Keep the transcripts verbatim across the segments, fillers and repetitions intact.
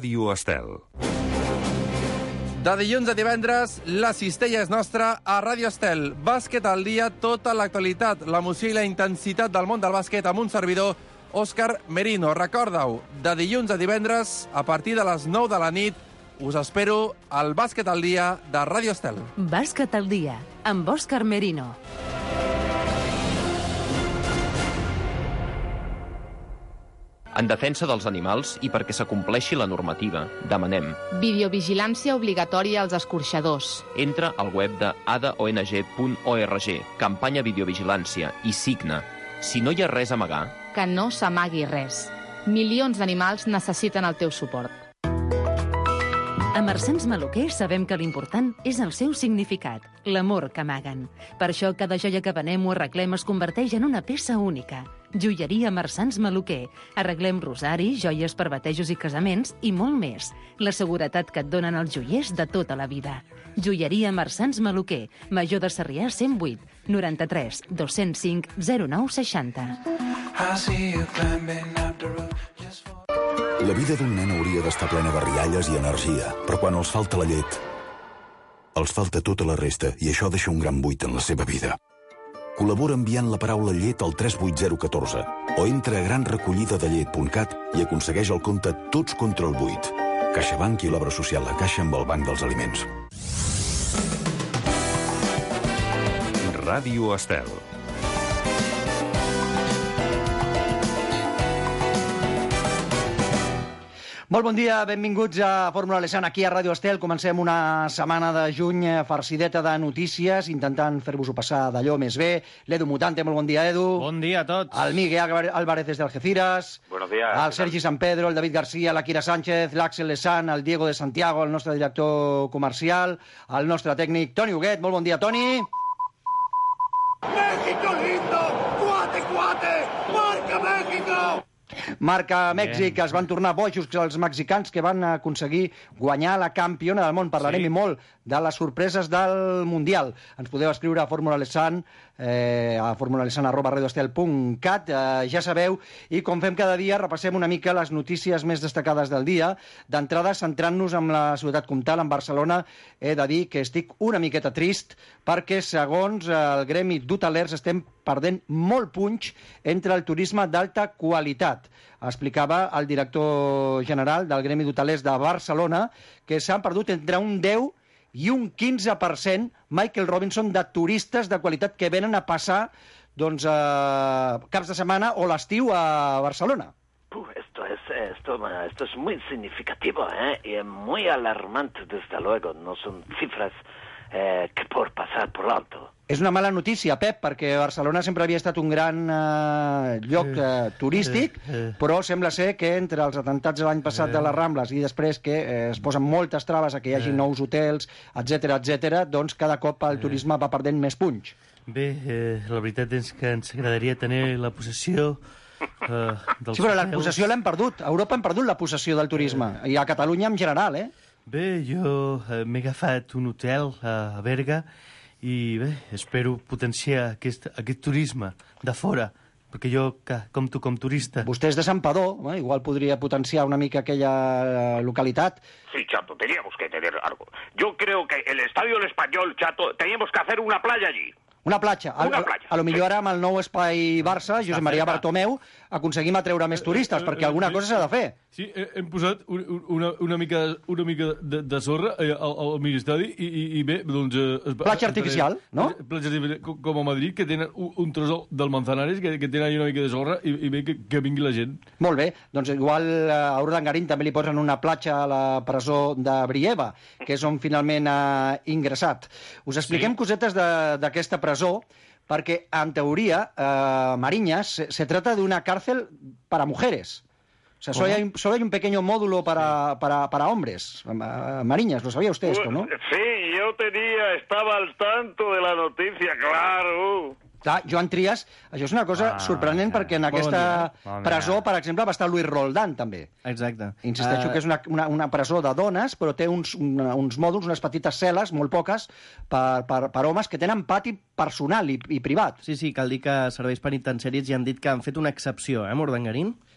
Ràdio Estel. De dilluns a divendres, la cistella és nostra a Ràdio Estel. Bàsquet al dia, tota l'actualitat, l'emoció i la intensitat del món del bàsquet amb un servidor, Òscar Merino. Recorda-ho, de dilluns a divendres, a partir de les nou de la nit, us espero al Bàsquet al dia de Ràdio Estel. Bàsquet al dia, amb Òscar Merino. En defensa dels animals i perquè s'acompleixi la normativa, demanem videovigilància obligatòria als escorxadors. Entra al web de a d o n g punt org, campanya videovigilància, i signa. Si no hi ha res a amagar... Que no s'amagui res. Milions d'animals necessiten el teu suport. A Marsans Maluquer sabem que l'important és el seu significat, l'amor que amaguen. Per això cada joia que venem o arreglem es converteix en una peça única. Joieria Marsans Maluquer. Arreglem rosaris, joies per batejos i casaments i molt més. La seguretat que et donen els joiers de tota la vida. Joieria Marsans Maluquer. Major de Sarrià cent vuit, noranta-tres, dos-cents cinc, zero nou seixanta. La vida d'un nen hauria d'estar plena de rialles i energia, però quan els falta la llet, els falta tota la resta i això deixa un gran buit en la seva vida. Col·labora enviant la paraula llet al tres vuit zero un quatre o entra a gran recollida de llet punt cat i aconsegueix el compte Tots contra el buit. CaixaBank i l'obra social La Caixa amb el Banc dels Aliments. Ràdio Estel. Molt bon dia, benvinguts a Fórmula Lesan aquí a Ràdio Estel. Comencem una setmana de juny farcideta de notícies, intentant fer-vos-ho passar d'allò més bé. L'Edu Mutante, molt bon dia, Edu. Bon dia a tots. El Miguel Álvarez des d'Algeciras. Buenos días. El Sergi San Pedro, el David García, la Kira Sánchez, l'Àxel Lesan, el Diego de Santiago, el nostre director comercial, el nostre tècnic Toni Huguet. Molt bon dia, Toni. México lindo, cuate, cuate, marca México. Marca Mèxic, es van tornar bojos els mexicans que van aconseguir guanyar la campiona del món. Parlarem sí. i molt de les sorpreses del Mundial. Ens podeu escriure a Fórmula Lesan, eh, a formulalesan arroba radioestel punt cat, eh, ja sabeu, i com fem cada dia, repassem una mica les notícies més destacades del dia. D'entrada, centrant-nos en la ciutat comtal, en Barcelona, he de dir que estic una miqueta trist perquè, segons el gremi d'hotelers, estem perdent molt punx entre el turisme d'alta qualitat. Explicava el director general del gremi d'hotelers de Barcelona que s'han perdut entre un deu i un quinze per cent, Michael Robinson, de turistes de qualitat que venen a passar doncs, eh, caps de setmana o l'estiu a Barcelona. Uh, esto es esto, esto es muy significativo, ¿eh? Y muy alarmante, desde luego. No son cifras eh, que por pasar por alto. És una mala notícia, Pep, perquè Barcelona sempre havia estat un gran eh, lloc eh, turístic, però sembla ser que entre els atemptats de l'any passat de les Rambles i després que eh, es posen moltes traves a que hi hagi nous hotels, etcètera, etcètera, doncs cada cop el turisme va perdent més punx. Bé, eh, la veritat és que ens agradaria tenir la possessió eh, dels Sí, però la hotels. possessió l'hem perdut. A Europa hem perdut la possessió del turisme, i a Catalunya en general, eh? Bé, jo eh, m'he agafat un hotel a Berga i bé, espero potenciar aquest, aquest turisme de fora, perquè jo, que, com tu, com turista... Vostè és de Santpedor, eh? Igual podria potenciar una mica aquella localitat. Sí, Chato, teníamos que tener algo. Yo creo que el Estadio El Español, Chato, teníamos que hacer una playa allí. Una platja. A, Una a, platja, a lo millor sí. ara amb el nou espai Barça, Josep Maria Bartomeu, aconseguim atreure més turistes, perquè alguna cosa s'ha de fer. Sí, hem posat un, una, una mica, una mica de, de sorra al, al mini-estadi i, i, i bé, doncs... Eh, platja artificial, no? Platja artificial, com, com a Madrid, que tenen un, un tros del Manzanares, que, que tenen una mica de sorra i, i bé, que, que vingui la gent. Molt bé, doncs igual a Urdangarín també li posen una platja a la presó de Brieva, que és on finalment ha ingressat. Us expliquem sí. cosetes d'aquesta presó, perquè, en teoria, eh, Mariñas se, se trata de una cárcel para mujeres. O sea, solo hay, solo hay un pequeño módulo para, sí. para, para hombres. Mariñas, ¿lo sabía usted esto, no? Sí, yo tenía, estaba al tanto de la noticia, claro. Clar, Joan Trias, això és una cosa ah, sorprenent perquè en aquesta bon presó, per exemple, va estar Luis Roldán, també. Exacte. Insisteixo uh... que és una, una, una presó de dones, però té uns, una, uns mòduls, unes petites cel·les, molt poques, per, per, per homes que tenen pati personal i, i privat. Sí, sí, cal dir que serveis penitenciaris ja han dit que han fet una excepció, eh, Urdangarín?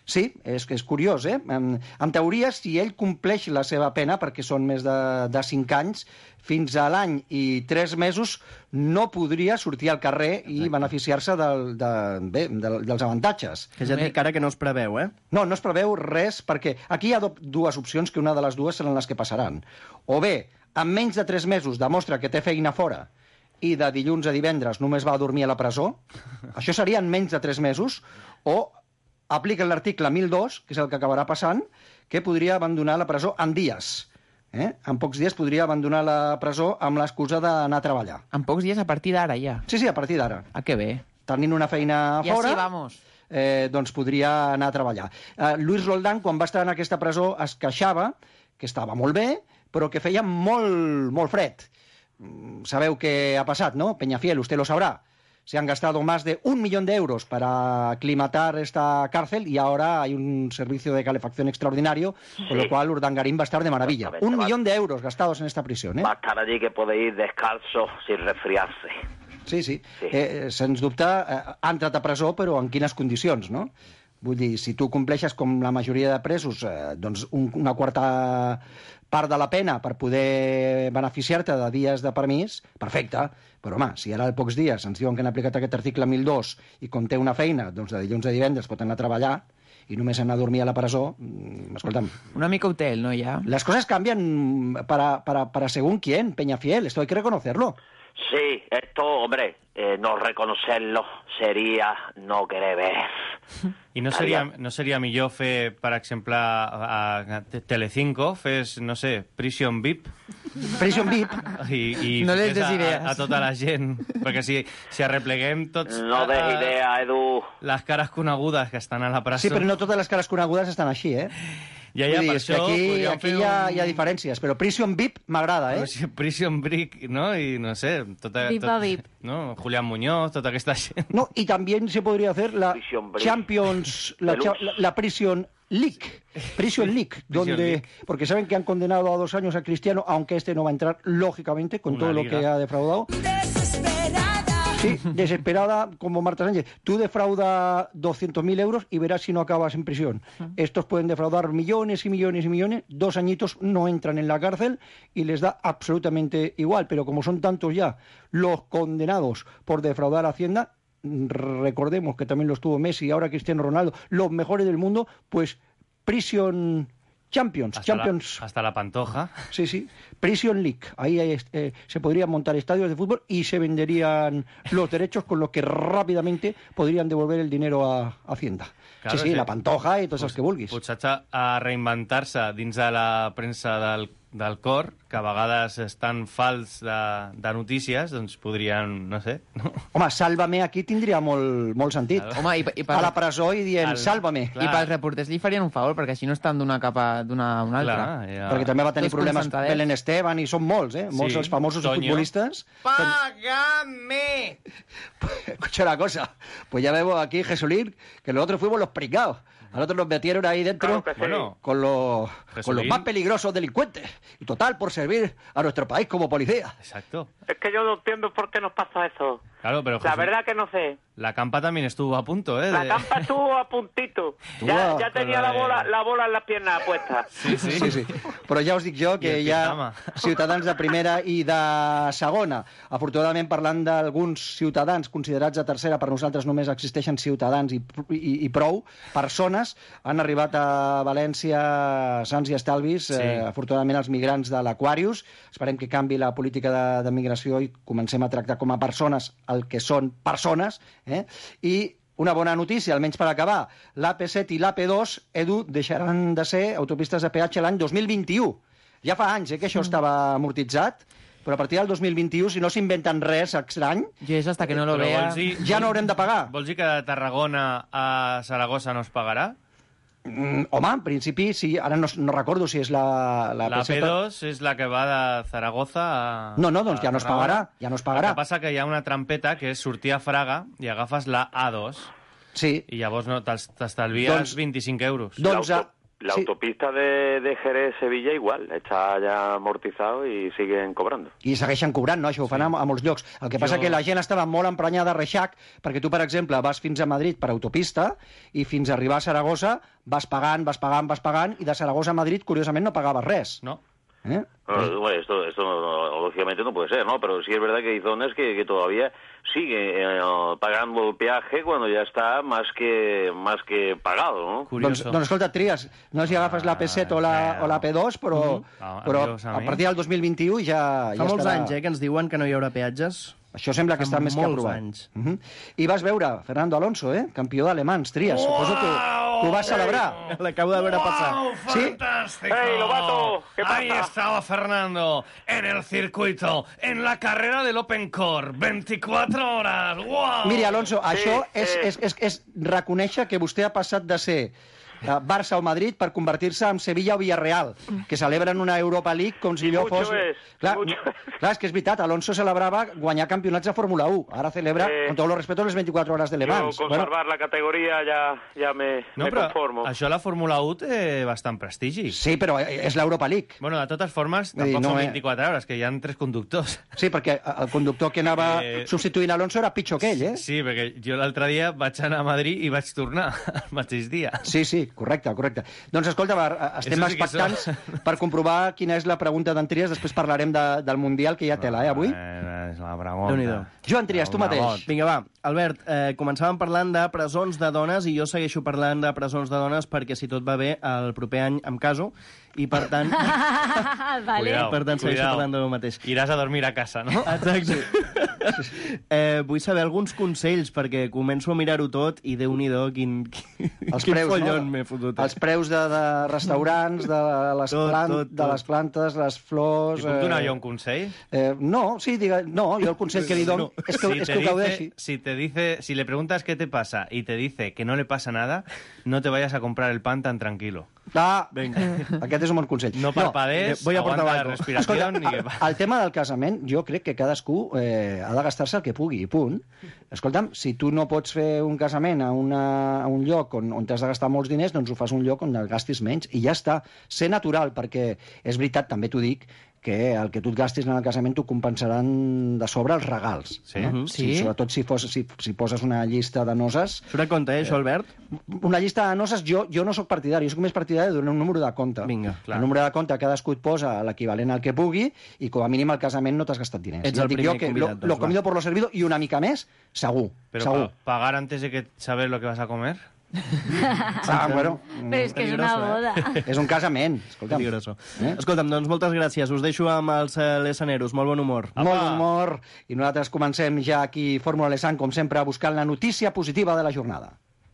Sí, és, és curiós, eh? En, en teoria, si ell compleix la seva pena, perquè són més de, de cinc anys, fins a l'any i tres mesos no podria sortir al carrer i Exacte. beneficiar-se del, de, bé, de, dels avantatges. Que ja et dic ara que no es preveu, eh? No, no es preveu res, perquè aquí hi ha do, dues opcions, que una de les dues seran les que passaran. O bé, en menys de tres mesos demostra que té feina fora i de dilluns a divendres només va a dormir a la presó, això seria en menys de tres mesos, o aplica l'article mil dos, que és el que acabarà passant, que podria abandonar la presó en dies. Eh? En pocs dies podria abandonar la presó amb l'excusa d'anar a treballar. En pocs dies a partir d'ara, ja? Sí, sí, a partir d'ara. Ah, que bé. Tenint una feina ja fora, sí, vamos. Eh, doncs podria anar a treballar. Eh, Luis Roldán, quan va estar en aquesta presó, es queixava que estava molt bé, però que feia molt, molt fred. Sabeu què ha passat, ¿no? Peñafiel, usted lo sabrá. Se han gastado más de un millón de euros para aclimatar esta cárcel y ahora hay un servicio de calefacción extraordinario, sí. Con lo cual Urdangarín va a estar de maravilla. Un va... millón de euros gastados en esta prisión. ¿eh? Va a estar allí que puede ir descalzo sin resfriarse. Sí, sí. sí. Eh, sens dubte, eh, ha entrat a presó, però en quines condicions, no? Vull dir, si tu compleixes com la majoria de presos eh, doncs un, una quarta part de la pena per poder beneficiar-te de dies de permís, perfecte. Però, home, si ara a pocs dies ens diuen que han aplicat aquest article mil dos i com té una feina, doncs de dilluns a divendres pot anar a treballar i només anar a dormir a la presó, escolta'm... Una mica hotel, ¿no, ya? Las cosas cambian para, para, para según quién, Peñafiel, esto hay que reconocerlo. Sí, esto, hombre, eh, no reconocerlo seria no querer ver. I no seria, no seria millor fer, per exemple, a, a Telecinco, fes, no sé, Prison V I P? Prison V I P? I, i no les des a, idees. a, a tota la gent. Perquè si, si arrepleguem tots... No des a, idea, Edu. Les cares conegudes que estan a la presó... Sí, però no totes les cares conegudes estan així, eh? Ja, ja, per això... Aquí, aquí hi, ha, un... hi ha diferències, però Prison V I P m'agrada, eh? Però Prison Brick, no? I no sé... Tota, Viva tot, V I P. No? Julián Muñoz, tota aquesta gent... No, y también se podría hacer la Champions... La, cha, la, la Prison League. Prison League, donde... League. Porque saben que han condenado a dos años a Cristiano, aunque este no va a entrar, lógicamente, con Una todo liga. Lo que ha defraudado. Sí, desesperada como Marta Sánchez. Tú defrauda doscientos mil euros y verás si no acabas en prisión. Uh-huh. Estos pueden defraudar millones y millones y millones, dos añitos no entran en la cárcel y les da absolutamente igual. Pero como son tantos ya los condenados por defraudar a Hacienda, recordemos que también los tuvo Messi y ahora Cristiano Ronaldo, los mejores del mundo, pues Prison Champions. Hasta, Champions. La, hasta la Pantoja. Sí, sí. Prison League. Ahí hay, eh, se podrían montar estadios de fútbol y se venderían los derechos, con los que rápidamente podrían devolver el dinero a, a Hacienda. Claro, sí, sí, sí, la Pantoja i tots els que vulguis. Potser a reinventar-se dins de la premsa del, del cor, que a vegades estan fals de, de notícies, doncs podrien, no sé... No? Home, Sálvame aquí tindria molt, molt sentit. Claro. Home, i, i per... A la presó i dient, el... Sálvame. Clar. I pels reporters li farien un favor, perquè així no estan d'una capa d'una a una altra. Clar, ja. Perquè també va tenir Tots problemes Belén Esteban, i són molts, eh? Molts sí. Els famosos Toño. Futbolistes. ¡Págame! Escucha una cosa, pues ya vemos aquí, Jesulín, que los otros fuimos los pringados. A nosotros nos metieron ahí dentro claro sí. bueno, con, los, con los más peligrosos delincuentes. Y total, por servir a nuestro país como policía. Exacto. Es que yo no entiendo por qué nos pasa eso. Claro, pero la verdad que no sé. La Campa también estuvo a punto, ¿eh? La de... Campa estuvo a puntito. Ya, ya tenía la bola, la bola en las piernas puestas. Sí, sí, sí, sí. Però ja us dic jo que hi ha ciutadans de primera i de segona. Afortunadament, parlant d'alguns ciutadans considerats de tercera, per nosaltres només existeixen ciutadans i, i, i prou. Persones han arribat a València sants i estalvis. Sí. Eh, afortunadament, els migrants de l'Aquarius. Esperem que canvi la política de, de migració i comencem a tractar com a persones el que són persones. Eh? I una bona notícia, almenys per acabar, l'A P set i l'A P dos, Edu, deixaran de ser autopistes de peatge l'any dos mil vint-i-u. Ja fa anys eh, que això estava amortitzat, però a partir del dos mil vint-i-u, si no s'inventen res estrany, I és hasta que no lo vea... dir, ja no haurem de pagar. Vols dir que de Tarragona a Saragossa no es pagarà? Mm, home, en principi, sí. Ara no, no recordo si és la... La, la P dos és la que va de Zaragoza a... No, no, doncs ja no es pagarà. Ja no es pagarà. El que passa que hi ha una trampeta que és sortir a Fraga i agafes la A dos. Sí. I llavors no, t'estalvies doncs, vint-i-cinc euros. Doncs a, La Sí. autopista de, de Jerez-Sevilla igual, está ya amortizado y siguen cobrando. I segueixen cobrant, no? Això ho fan sí. a, a molts llocs. El que passa Jo- que la gent estava molt emprenyada a reixac, perquè tu, per exemple, vas fins a Madrid per autopista i fins a arribar a Saragossa vas pagant, vas pagant, vas pagant, i de Saragossa a Madrid, curiosament, no pagaves res. No. ¿Eh? No, bueno, esto, esto no, lógicamente no puede ser, ¿no? Pero sí es verdad que hay zonas que, que todavía sigue eh, pagando el peaje cuando ya está más que más que pagado, ¿no? Doncs, doncs escolta, tries, no si agafes la P set o la, o la P dos, però, Ah, però adiós, a amic. partir del dos mil vint-i-u ja, Fa ja molts estarà... anys, eh, que ens diuen que no hi haurà peatges. Això sembla que Fa està més que molts aprovat. anys. Uh -huh. I vas veure Fernando Alonso, eh? Campió d'alemans, Trias. Suposo que, que ho vas celebrar. L'acabo de veure passar. Sí? ¡Fantástico! ¡Hey, Lobato! ¿Qué pasa? Ahí estaba Fernando, en el circuito, en la carrera del Open Core, veinticuatro horas. ¡Wow! Miri, Alonso, això és, és, és, és reconèixer que vostè ha passat de ser eh, Barça o Madrid per convertir-se en Sevilla o Villarreal, que celebren una Europa League com si allò mucho fos... es, Clar, mucho clar, és que és veritat, Alonso celebrava guanyar campionats de Fórmula u. Ara celebra, Eh, con todos los respetos, les veinticuatro horas de Le Yo Mans. con Bueno, salvar la categoría ya, ya me, No, me però conformo. això a la Fórmula u té bastant prestigi. sí, però és l'Europa League. Bueno, de totes formes, Vull dir, tampoc no, són eh. veintiquatre hores, que hi ha tres conductors. Sí, perquè el conductor que anava Eh, substituint Alonso era pitjor que ell, eh? Sí, perquè jo l'altre dia vaig anar a Madrid i vaig tornar el mateix dia. Sí, sí, correcte, correcte. Doncs escolta, va, estem Eso sí que expectants són- per comprovar quina és la pregunta d'en Trias, després parlarem de, del Mundial, que hi ha tela, eh, avui? Eh, és la pregunta. Déu-n'hi-do. Joan Trias, tu mateix. Vinga, va. Albert, eh, començàvem parlant de presons de dones i jo segueixo parlant de presons de dones perquè, si tot va bé, el proper any em caso i, per tant, vale. Cuidao, per tant segueixo cuidao. parlant del mateix. Iràs a dormir a casa, no? Exacte. Eh, vull saber alguns consells perquè començo a mirar-ho tot i Déu-n'hi-do quin, quin, Els quin preus, follon no? m'he fotut. eh? Els preus de, de restaurants, de les, Tot, plant, tot, de tot. les plantes, les flors... I puc donar jo un consell? Eh, no, sí, diga, no, jo el consell que li dono és que, Si és te que ho dice- gaudeixi. Si te dice, si le preguntas qué te pasa y te dice que no le pasa nada, no te vayas a comprar el pan tan tranquilo. Ah, aquest és un bon consell. No parpadees, voy a aguanta portar la algo. respiració Escolta, ni que va. el tema del casament, jo crec que cadascú eh, ha de gastar-se el que pugui, i punt. Escolta'm, si tu no pots fer un casament a, una, a un lloc on, on t'has de gastar molts diners, doncs ho fas a un lloc on el gastis menys, i ja està. Ser natural, perquè és veritat, també t'ho dic, que el que tu et gastis en el casament t'ho compensaran de sobre els regals. Sí? Eh? Mhm. Sí, Sí? sobretot si, fos, si, si poses una llista de noces. Surt a compte, eh, això, Albert? Una llista de noces, jo, jo no sóc partidari, jo sóc més partidari de donar un número de compte. Vinga, clar. El número de compte cadascú et posa l'equivalent al que pugui i com a mínim al casament no t'has gastat diners. Ets Ja el dic primer jo que convidat, lo, doncs, lo comido por lo servido i una mica més, segur. Pero segur. pa- pagar antes de que saber lo que vas a comer. Ah, bueno, Però és que és una Peligroso, eh? boda. és un casament. Escolta'm. Peligroso. Eh? Escolta'm, doncs moltes gràcies. Us deixo amb els eh, lesaneros. Molt bon humor. Molt humor. I nosaltres comencem ja aquí, Fórmula Lesan, com sempre, buscant la notícia positiva de la jornada.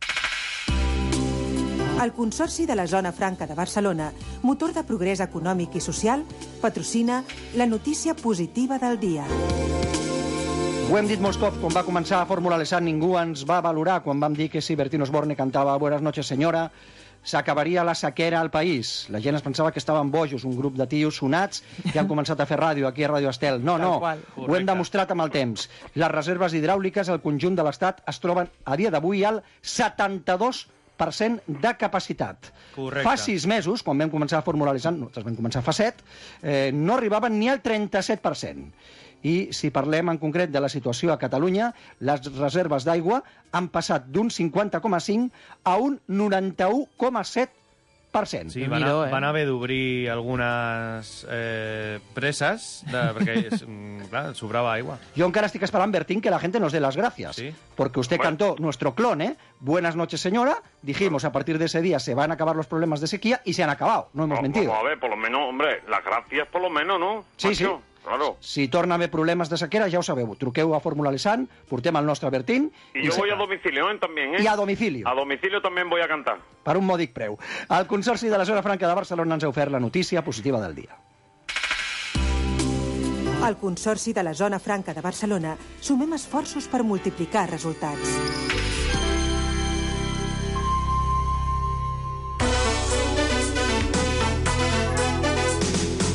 El Consorci de la Zona Franca de Barcelona, motor de progrés econòmic i social, patrocina la notícia positiva del dia. Ho hem dit molts cops, quan va començar a Fórmula Lesan ningú ens va valorar quan vam dir que si Bertín Osborne cantava Buenas noches senyora, s'acabaria la sequera al país. La gent es pensava que estaven bojos, un grup de tios sonats que han començat a fer ràdio aquí a Ràdio Estel. No, no, ho hem demostrat amb el temps. Les reserves hidràuliques al conjunt de l'Estat es troben a dia d'avui al setanta-dos per cent de capacitat. Correcte. Fa sis mesos, quan vam començar a Fórmula Lesan, nosaltres vam començar fa set, eh, no arribaven ni al trenta-set per cent. I si parlem en concret de la situació a Catalunya, les reserves d'aigua han passat d'un cinquanta coma cinc a un noranta-u coma set per cent. Sí, van, a, van haver d'obrir algunes eh, preses de, perquè és, mm, clar, sobrava aigua. Yo encara estic esperant, Bertín, que la gente nos dé las gracias. Sí. Porque usted Bueno. cantó nuestro clon, ¿eh? Buenas noches, señora. Dijimos, a partir de ese día se van a acabar los problemas de sequía y se han acabado. No hemos No, mentido. Vamos a ver, por lo menos, hombre, las gracias por lo menos, ¿no? Sí, sí. Macho, Claro. Si torna a haver problemes de sequera, ja ho sabeu. Truqueu a Fórmula Lesan, portem el nostre Bertín... Y yo se- voy a domicilio ¿eh? también, ¿eh? I a domicilio. A domicilio también voy a cantar. Per un mòdic preu. El Consorci de la Zona Franca de Barcelona ens ha ofert la notícia positiva del dia. Al Consorci de la Zona Franca de Barcelona sumem esforços per multiplicar resultats.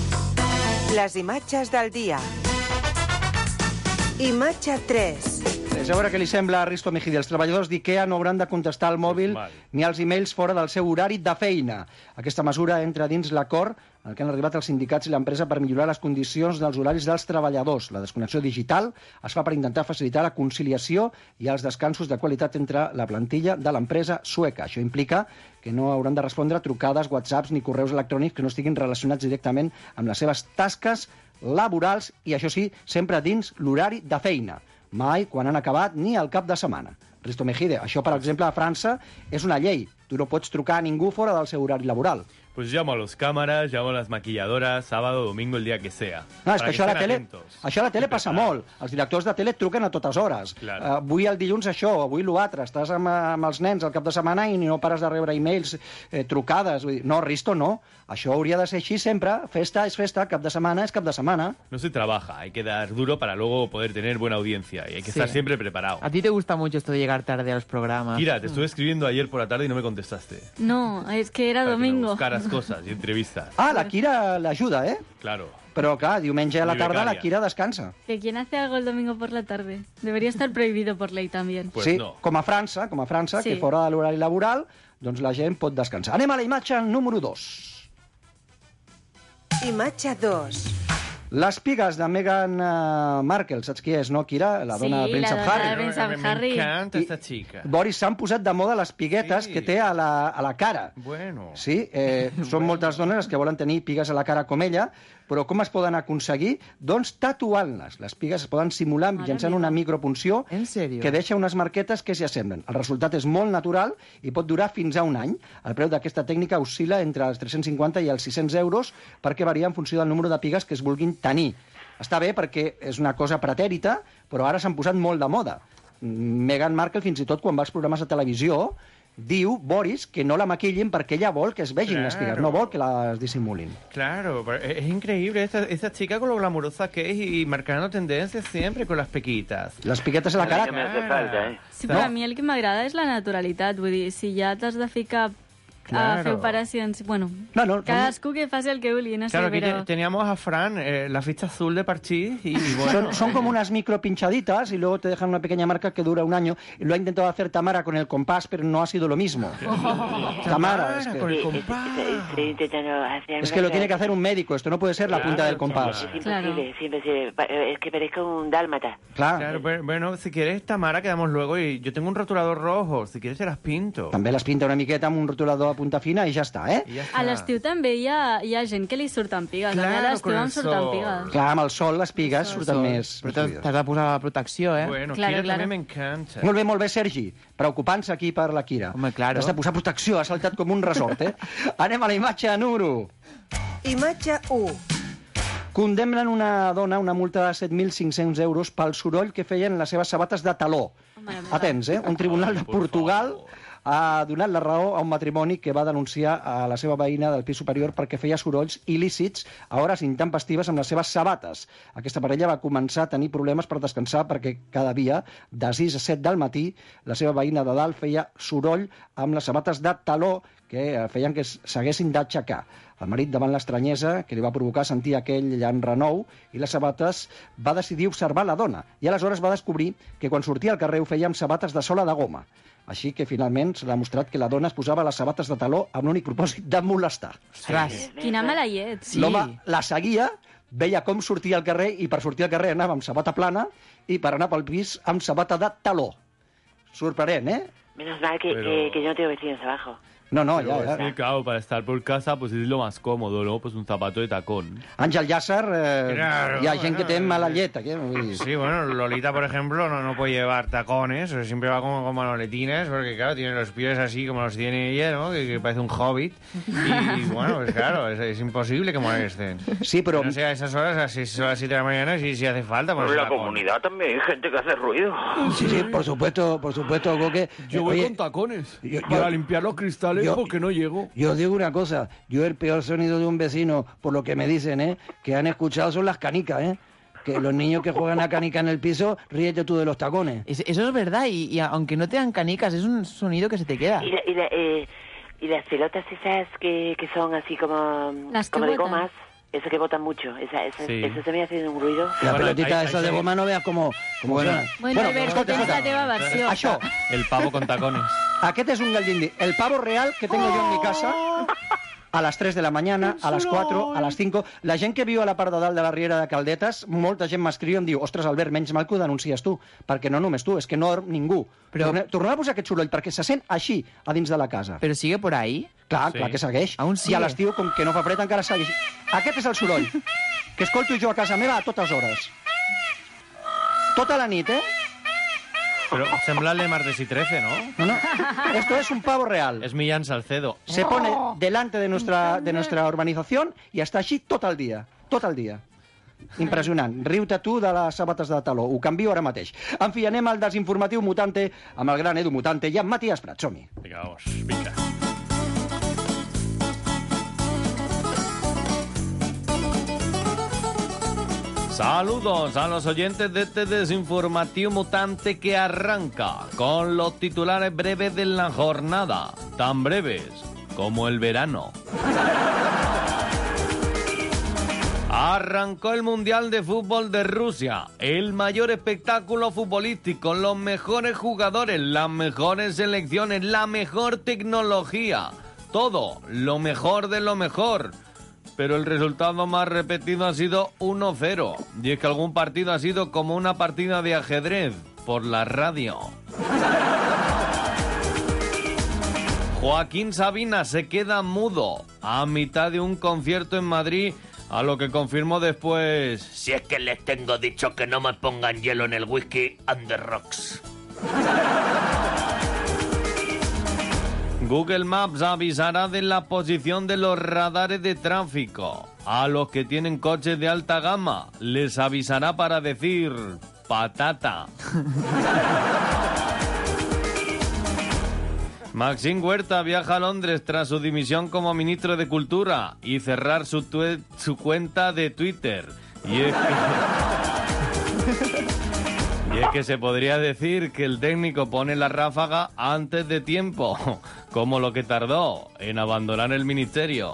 Les imatges del dia. Imatge tres. Vale, a veure què li sembla a Risto Mejide. Els treballadors d'IKEA no hauran de contestar al mòbil ni als e-mails fora del seu horari de feina. Aquesta mesura entra dins l'acord al que han arribat els sindicats i l'empresa per millorar les condicions dels horaris dels treballadors. La desconnexió digital es fa per intentar facilitar la conciliació i els descansos de qualitat entre la plantilla de l'empresa sueca. Això implica que no hauran de respondre trucades, whatsapps ni correus electrònics que no estiguin relacionats directament amb les seves tasques laborals i, això sí, sempre dins l'horari de feina. Mai quan han acabat ni al cap de setmana. Risto Mejide, això, per exemple, a França és una llei. Tu no pots trucar a ningú fora del seu horari laboral. Pues llamo a los cámaras, llamo a las maquilladoras, sábado, domingo, el día que sea. No, és que això a, la tele, això a la tele passa molt. Els directors de tele truquen a totes hores. Claro. Uh, avui el dilluns això, avui l'altre. Estàs amb, amb els nens al cap de setmana i no pares de rebre e-mails, eh, trucades. Vull dir, no, Risto, no. Això hauria de ser així sempre. Festa és festa, cap de setmana és cap de setmana. No se trabaja, hay que dar duro para luego poder tener buena audiencia y hay que Sí. estar siempre preparado. A ti te gusta mucho esto de llegar tarde a los programas. Kira, te estuve escribiendo ayer por la tarde y no me contestaste. No, es que era Para que me domingo. buscaras cosas y entrevistas. Ah, la Kira l'ajuda, eh? Claro. Però, clar, diumenge a la Mi tarda la becaria. Kira descansa. Que quien hace algo el domingo por la tarde debería estar prohibido por ley también. sí, com a França, com a França, Sí. que fora de l'horari laboral, doncs la gent pot descansar. Anem a la imatge número dos. Imatge dos. Les pigues de Meghan uh, Markle, saps qui és, no, Kira? La dona Sí, del príncep la dona Harry. del príncep Harry. Me encanta esta chica. Boris, s'han posat de moda les piguetes sí. que té a la, a la cara. Bueno. Sí, eh, són moltes dones les que volen tenir pigues a la cara com ella, però com es poden aconseguir? Doncs tatuant-les. Les pigues es poden simular mitjançant una micropunció que deixa unes marquetes que s'hi assemblen. El resultat és molt natural i pot durar fins a un any. El preu d'aquesta tècnica oscil·la entre els tres-cents cinquanta i els sis-cents euros perquè varia en funció del número de pigues que es vulguin tenir. Està bé perquè és una cosa pretèrita, però ara s'han posat molt de moda. Meghan Markle, fins i tot quan va als programes de televisió, diu, Boris, que no la maquillin perquè ella vol que es vegin Claro. les pigues, no vol que les dissimulin. Claro, pero es es increíble esta, esta chica con lo glamurosa que es y marcando tendencias siempre con las pequitas. Les piquetes a la cara... me hace falta, eh? Sí, però a mi el que m'agrada és la naturalitat. Vull dir, si ja t'has de ficar a Claro. fer operacions... Bueno, no, no, cadascú que faci el que vulgui, no sé, Claro, aquí però... te- teníamos a Fran, eh, la ficha azul de Parchís y, y bueno... Son, son como unas micro pinchaditas y luego te dejan una pequeña marca que dura un año. Y lo ha intentado hacer Tamara con el compás, pero no ha sido lo mismo. Tamara, es que, con el compás. Estoy intentando hacer... es que lo tiene que hacer un médico. Esto no puede ser la Claro, punta del compás. Es imposible, es imposible. Pa- Es que parezco un dálmata. Claro. pero- bueno, si quieres, Tamara, quedamos luego y yo tengo un rotulador rojo. Si quieres, te las pinto. També les pinta una miqueta amb un rotulador a punta fina i ja està, eh? I ja A l'estiu també hi ha, hi ha gent que li surten pigues. Claro, a mi a l'estiu con el em surten sol. pigues. Clar, amb el sol les pigues surten Sol. més... Però t'has t'has de posar la protecció, eh? Bueno, Claro, Kira claro. también me encanta. Molt bé, molt bé, Sergi. Preocupant-se aquí per la Kira. Home, claro. Has de posar protecció, ha saltat com un resort, eh? Anem a la imatge número... Imatge u. Condemnen una dona a una multa de set mil cinc-cents euros pel soroll que feien les seves sabates de taló. Atents, eh? Un tribunal de Portugal ha donat la raó a un matrimoni que va denunciar a la seva veïna del pis superior perquè feia sorolls il·lícits a hores intempestives amb les seves sabates. Aquesta parella va començar a tenir problemes per descansar perquè cada dia, de sis a set del matí, la seva veïna de dalt feia soroll amb les sabates de taló que feien que s'haguessin d'aixecar. El marit, davant l'estranyesa que li va provocar sentir aquell enrenou i les sabates, va decidir observar la dona i aleshores va descobrir que quan sortia al carrer ho feia amb sabates de sola de goma. Així que finalment s'ha demostrat que la dona es posava les sabates de taló amb l'únic propòsit de molestar. Ostres. Quina mala llet. L'home la seguia, veia com sortia al carrer i per sortir al carrer anava amb sabata plana i per anar pel pis amb sabata de taló. Sorprenent, eh? Menos mal que, Pero- que, que yo no tengo vecinos abajo. No, no, Pero ja, es que, ja. claro, para estar por casa, pues es lo más cómodo, ¿no? Pues un zapato de tacón. Àngel Llàcer, eh, Claro, hi ha gent bueno, que té mala llet. Aquí, vull dir. Sí, bueno, Lolita, por ejemplo, no, no puede llevar tacones, o siempre va como con manoletines, porque claro, tiene los pies así como los tiene ella, ¿no? Que, que parece un hobbit. Y, y, bueno, pues claro, es, es imposible que molesten. Sí, pero... No sé, a esas horas, a las a las siete de la mañana, si, si hace falta. Pero Pues en la tacón. comunidad también hay gente que hace ruido. Sí, sí, por supuesto, por supuesto, Coque. Yo voy Oye, con tacones yo- para yo- limpiar los cristales yo- porque no llego. Yo digo una cosa, yo el peor sonido de un vecino, por lo que me dicen, ¿eh? que han escuchado son las canicas, ¿eh? Que los niños que juegan a canica en el piso, ríete tú de los tacones. Es- Eso es verdad, y, y aunque no te dan canicas, es un sonido que se te queda. Y, la, y, la, eh, y las pelotas esas que, que son así como, Las como de que botan. gomas. Esa que botan mucho, esa, esa, Sí. esa se me hace un ruido. La pelotita esa de goma no vea com... com Bueno. suena. Bueno, Alberto, tens la teva versió. Això, El pavo con tacones. aquest és un gallindi. El pavo real que tengo yo en mi casa a les tres de la mañana, a les quatre, a les cinc. La gent que viu a la part de dalt de la Riera de Caldetes, molta gent m'escriu i em diu, ostres, Albert, menys mal que ho denuncies tu, perquè no només tu, és que no dorm ningú. Però... Tornem, tornem a posar aquest soroll, perquè se sent així a dins de la casa. Però sigue por ahí? Clar, Sí. clar que segueix. Aún I sigue. a l'estiu, com que no fa fred, encara segueix. Aquest és el soroll que escolto jo a casa meva a totes hores. Tota la nit, eh? Pero sembla el martes y trece, ¿no? No, no. Esto es un pavo real. Es Millán Salcedo. Se pone delante de nuestra, de nuestra urbanización i està així tot el dia. Tot el dia. Impressionant. Riu-te tu de les sabates de taló. Ho canvio ara mateix. En fi, anem al desinformatiu Mutante amb el gran Edu Mutante i amb Matías Prat. Som-hi. Vinga, vamos, vinga. Saludos a los oyentes de este desinformativo mutante que arranca con los titulares breves de la jornada, tan breves como el verano. Arrancó el Mundial de Fútbol de Rusia, el mayor espectáculo futbolístico, los mejores jugadores, las mejores selecciones, la mejor tecnología, todo lo mejor de lo mejor. Pero el resultado más repetido ha sido uno cero. Y es que algún partido ha sido como una partida de ajedrez por la radio. Joaquín Sabina se queda mudo a mitad de un concierto en Madrid, a lo que confirmó después: Si es que les tengo dicho que no me pongan hielo en el whisky and the rocks. Google Maps avisará de la posición de los radares de tráfico. A los que tienen coches de alta gama les avisará para decir patata. Maxim Huerta viaja a Londres tras su dimisión como ministro de Cultura y cerrar su, tue- su cuenta de Twitter. Y es que... Y es que se podría decir que el técnico pone la ráfaga antes de tiempo, como lo que tardó en abandonar el ministerio.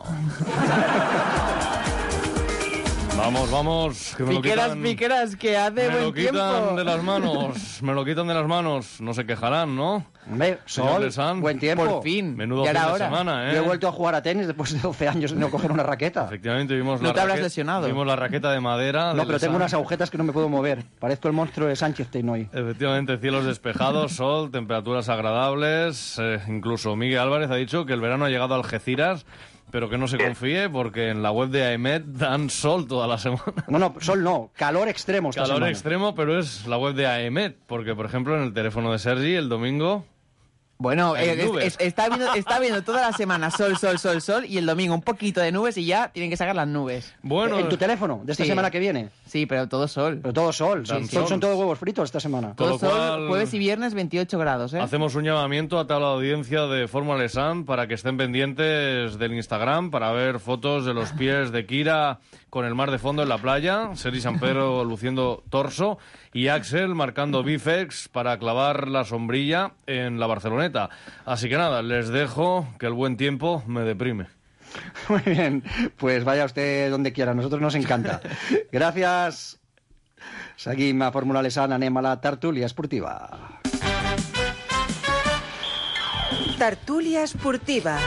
Vamos, vamos, que me lo Piqueras, quitan, piqueras, que hace me lo buen quitan tiempo. de las manos, me lo quitan de las manos. No se quejarán, ¿no? Hombre, Señor sol, Lesan. buen tiempo. Por fin. Menudo Ya fin era de hora. semana, ¿eh? Yo he vuelto a jugar a tenis después de doce años de no coger una raqueta. Efectivamente, vimos, No la te habrás raqueta- lesionado. vimos la raqueta de madera. No, del pero tengo Lesan. unas agujetas que no me puedo mover. Parezco el monstruo de Sánchez Teinoy. Efectivamente, cielos despejados, sol, temperaturas agradables. Eh, incluso Miguel Álvarez ha dicho que el verano ha llegado a Algeciras, pero que no se confíe porque en la web de AEMET dan sol toda la semana. No, no, sol no, calor extremo esta Calor semana. extremo, pero es la web de AEMET, porque por ejemplo en el teléfono de Sergi el domingo... Bueno, Hay eh, es- nubes. es- está, viendo, está viendo toda la semana sol, sol, sol, sol, y el domingo un poquito de nubes y ya tienen que sacar las nubes. Bueno, ¿En tu teléfono de esta Sí. semana que viene? Sí, pero todo sol. Pero todo sol. Dan Sí, son, sol. son todos huevos fritos esta semana. Con Todo lo sol, cual- jueves y viernes veintiocho grados, ¿eh? Hacemos un llamamiento a toda la audiencia de Fórmula Lesan para que estén pendientes del Instagram para ver fotos de los pies de Kira con el mar de fondo en la playa, Sergi Sampero luciendo torso y Axel marcando bíceps para clavar la sombrilla en la Barceloneta. Así que nada, les dejo que el buen tiempo me deprime. Muy bien, pues vaya usted donde quiera, a nosotros nos encanta. Gràcies. Seguim a Fórmula Lesan, anem a la tertúlia esportiva. Tertúlia esportiva.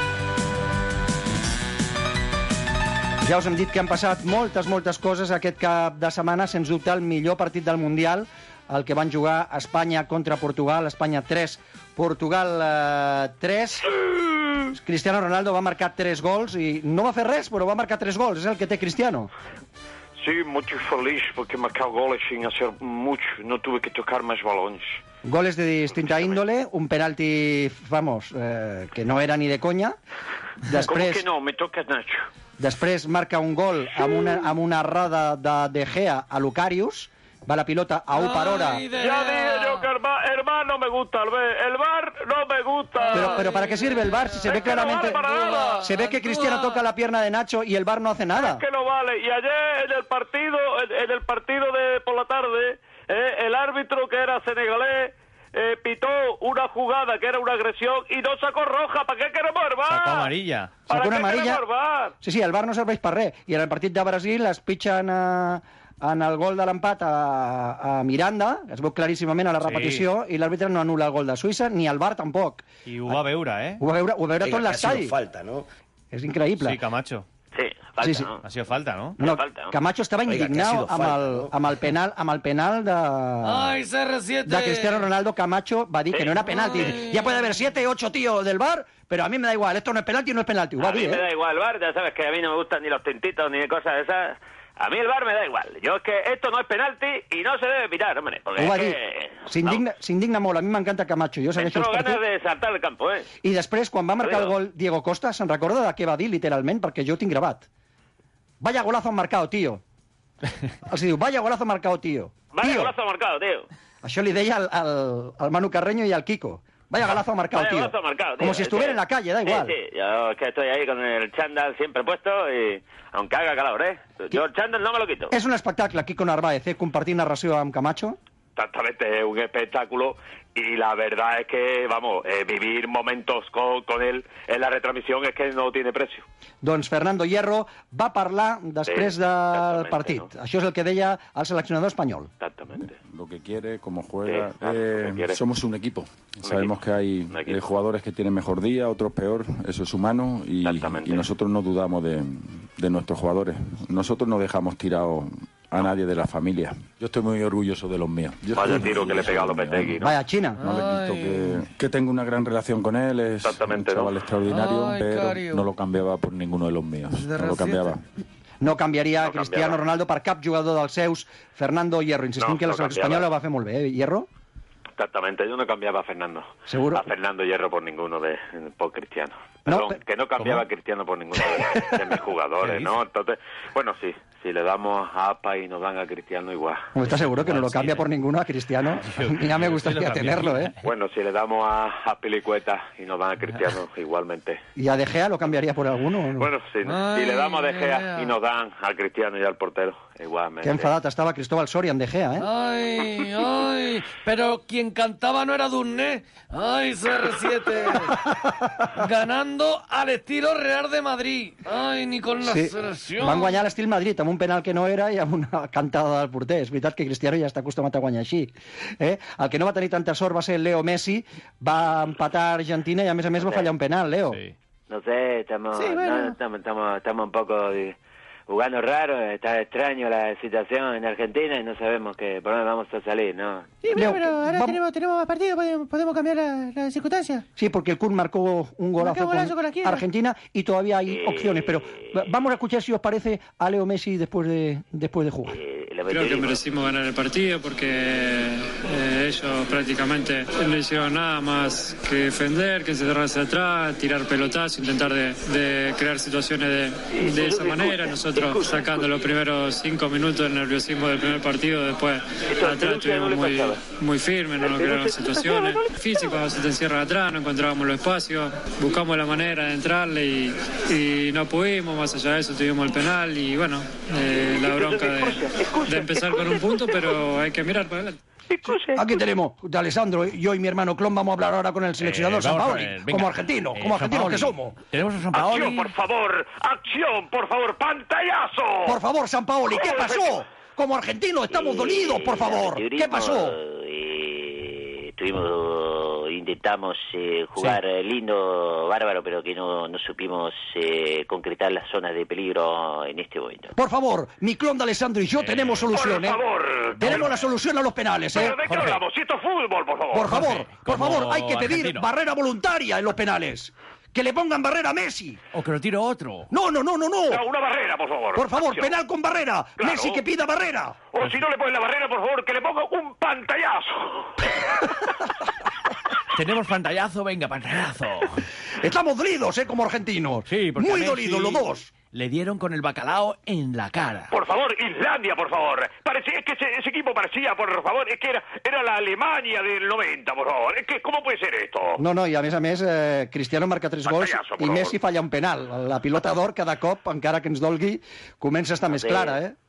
Ja us hem dit que han passat moltes, moltes coses aquest cap de setmana, sens dubte el millor partit del Mundial, el que van jugar Espanya contra Portugal, Espanya tres, Portugal eh, tres. Cristiano Ronaldo va marcar tres gols i no va fer res, però va marcar tres gols, és el que té Cristiano. Sí, muy feliz porque marcó goles sin hacer mucho, no tuve que tocar más balones. Goles de distinta índole, un penalti, vamos, eh, que no era ni de conya. ¿Cómo Després, que no? Me toca Nacho. després marca un gol amb una, amb una roda de De Gea a Lucarius, va la pilota a u per hora. Ya dije yo que el bar, el bar no me gusta, el bar, el bar no me gusta. Pero, pero ¿para qué sirve el V A R si se ve Es que no claramente... vale para nada. Se ve que Cristiano toca la pierna de Nacho y el V A R no hace nada. Que no vale. Y ayer en el partido, en, en el partido de por la tarde, eh, el árbitro que era senegalés eh, pitó una jugada que era una agresión y no sacó roja. ¿Para qué queremos el V A R? Sacó amarilla. ¿Para Sacó una qué amarilla. queremos el V A R? Sí, sí, el V A R no serveix per res. I en el partit de Brasil es pitgen a, en el gol de l'empat a, a Miranda, es veu claríssimament a la repetició, sí. I l'àrbitre no anul·la el gol de Suïssa, ni el V A R tampoc. I ho va veure, eh? Ho va veure, ho va veure tot l'estadi. falta, ¿no? És increïble. Sí, Camacho. Sí, falta, Sí, sí. ¿no? Ha sido falta, ¿no? No, falta, ¿no? Camacho estava Oiga, que ha indignat sido amb, falta, el, ¿no? amb, el penal, amb el penal de... Ay, C R siete. de Cristiano Ronaldo. Camacho va dir que no era penalti. Ay. Ya puede haber siete, ocho tíos del V A R, pero a mí me da igual. Esto no es penalti, no es penalti. Ho va A mí dir, me eh? da igual el V A R, ya sabes que a mí no me gustan ni los tintitos ni cosas de esas. A mí el V A R me da igual. Yo es que esto no es penalti y no se debe pitar, hombre. Porque Ho va es dir. que... S'indigna s'indigna molt. A mi m'encanta Camacho. Jo Me segueixo entro els ganas partits. de saltar el campo, eh. I després, quan va marcar el Digo. gol Diego Costa, se'n recorda de què va dir, literalment? Perquè jo ho tinc gravat. Vaya golazo han marcado, tío. Els diu, vaya golazo han marcado, tío. Vaya Tío. golazo marcado, tío. Això li deia al, al, al Manu Carreño i al Kiko. Vaya golazo ha marcado, Vaya tío. golazo marcado, tío. Como si estuviera en la calle, da igual. Sí, sí, yo es que estoy ahí con el chándal siempre puesto y aunque haga calor, ¿eh? Yo el chándal no me lo quito. És un espectacle, Kiko Narváez, eh? Compartir narració amb Camacho. Exactamente, es un espectáculo y la verdad es que, vamos, eh, vivir momentos con, con él en la retransmisión es que no tiene precio. Doncs Fernando Hierro va parlar després Sí, del exactamente, partit. ¿no? Això és el que deia el seleccionador espanyol. Exactamente. Lo que quiere, cómo juega. Sí, claro, Eh, lo que quiere. somos un equipo. Sabemos equipo, que hay un equipo. eh, jugadores que tienen mejor día, otros peor. Eso es humano y, y nosotros no dudamos de, de nuestros jugadores. Nosotros no dejamos tirados a nadie de la familia. Yo estoy muy orgulloso de los míos. Yo Vaya estoy tiro que le pega a Lopetegui, ¿no? Vaya China. No le quito que, que tengo una gran relación con él, es un chaval extraordinario, Ay, pero Cario. no lo cambiaba por ninguno de los míos. No lo cambiaba. No canviaria No Cristiano canviava. Ronaldo per cap jugador dels seus. Fernando Hierro. Insistim No, que la no selecció canviava. espanyola ho va fer molt bé, eh, Hierro? Exactamente, yo no cambiaba a Fernando. ¿Seguro? A Fernando Hierro por ninguno de por Cristiano. No, Perdón, pe- que no cambiaba ¿Cómo? a Cristiano por ninguno de, de mis jugadores, ¿no? Entonces, bueno, sí, si le damos a APA y nos dan a Cristiano igual. ¿Cómo ¿Estás seguro que no lo cambia por ninguno a Cristiano? Ya me gustaría tenerlo, ¿eh? Bueno, si le damos a, a Pilicueta y nos dan a Cristiano, igualmente. ¿Y a De Gea lo cambiaría por alguno? o no? Bueno, si, si le damos a De Gea y nos dan a Cristiano y al portero, igualmente. Qué enfadata estaba Cristóbal Soria en De Gea, ¿eh? Ay, ay, pero quien cantaba no era Durné. Ay, C R siete. Ganando al estilo Real de Madrid. Ay, ni con la Sí, selección. van guanyar l'estil Madrid amb un penal que no era i amb una cantada del porter. És veritat que Cristiano ja està acostumat a guanyar així. Eh? El que no va tenir tanta sort va ser Leo Messi, va empatar a Argentina i a més a més va fallar un penal, Leo. Sí. No sé, estamos, Sí, bueno. no, estamos, estamos, estamos un poco eh, jugando raro, está extraño la situación en Argentina y no sabemos que, por dónde vamos a salir, ¿no? Sí, bueno, pero ahora tenemos, tenemos más partidos, podemos, podemos cambiar la, la circunstancia. Sí, porque el Kun marcó un golazo, Marcó golazo con con la izquierda. Argentina y todavía hay opciones, pero vamos a escuchar si os parece a Leo Messi después de, después de jugar. Creo que merecimos ganar el partido porque eh, ellos prácticamente no hicieron nada más que defender, que encerrarse atrás, tirar pelotazos, intentar de, de crear situaciones de, de esa manera. Nosotros sacando los primeros cinco minutos del nerviosismo del primer partido, después atrás estuvimos muy, muy firmes, no nos crearon situaciones. Físico, se te encierra atrás, no encontrábamos los espacios, buscamos la manera de entrarle y, y no pudimos, más allá de eso tuvimos el penal y bueno, eh, la bronca de, de empezar con un punto, pero hay que mirar para adelante. Aquí tenemos de Alessandro, yo y mi hermano Clon vamos a hablar ahora con el seleccionador Eh, San vamos a Paoli, ver, venga. como argentino, Eh, como argentinos que Sampaoli. somos. Tenemos a San Acción, por favor, acción, por favor, pantallazo. Por favor, San Paoli, ¿qué pasó? Como argentinos estamos dolidos, por favor. ¿Qué pasó? Eh, tuvimos, intentamos eh, jugar eh, lindo, bárbaro, pero que no, no supimos eh, concretar las zonas de peligro en este momento. Por favor, mi clon de Alessandro y yo tenemos solución, ¿eh? Por favor. Tenemos la solución a los penales, ¿eh? ¿Pero de qué hablamos? Si esto es fútbol, por favor. Por favor, por como favor, hay que pedir argentino. barrera voluntaria en los penales. Que le pongan barrera a Messi. O que lo tiro otro. No, no, no, no, no. No, una barrera, por favor. Por favor, Acción. penal con barrera. Claro. Messi que pida barrera. O si no le ponen la barrera, por favor, que le ponga un pantallazo. Tenemos pantallazo, venga, pantallazo. Estamos dolidos, ¿eh? Como argentinos. Sí, porque Muy a Messi dolidos los dos. Le dieron con el bacalao en la cara. Por favor, Islandia, por favor. Parecía, es que ese, ese equipo parecía, por favor, es que era, era la Alemania del noventa, por favor. Es que, ¿cómo puede ser esto? No, no, i a més a més, eh, Cristiano marca tres gols Pantallazo, por i favor. Messi falla un penal. La pilota d'or cada cop, encara que ens dolgui, comença a estar més clara, eh?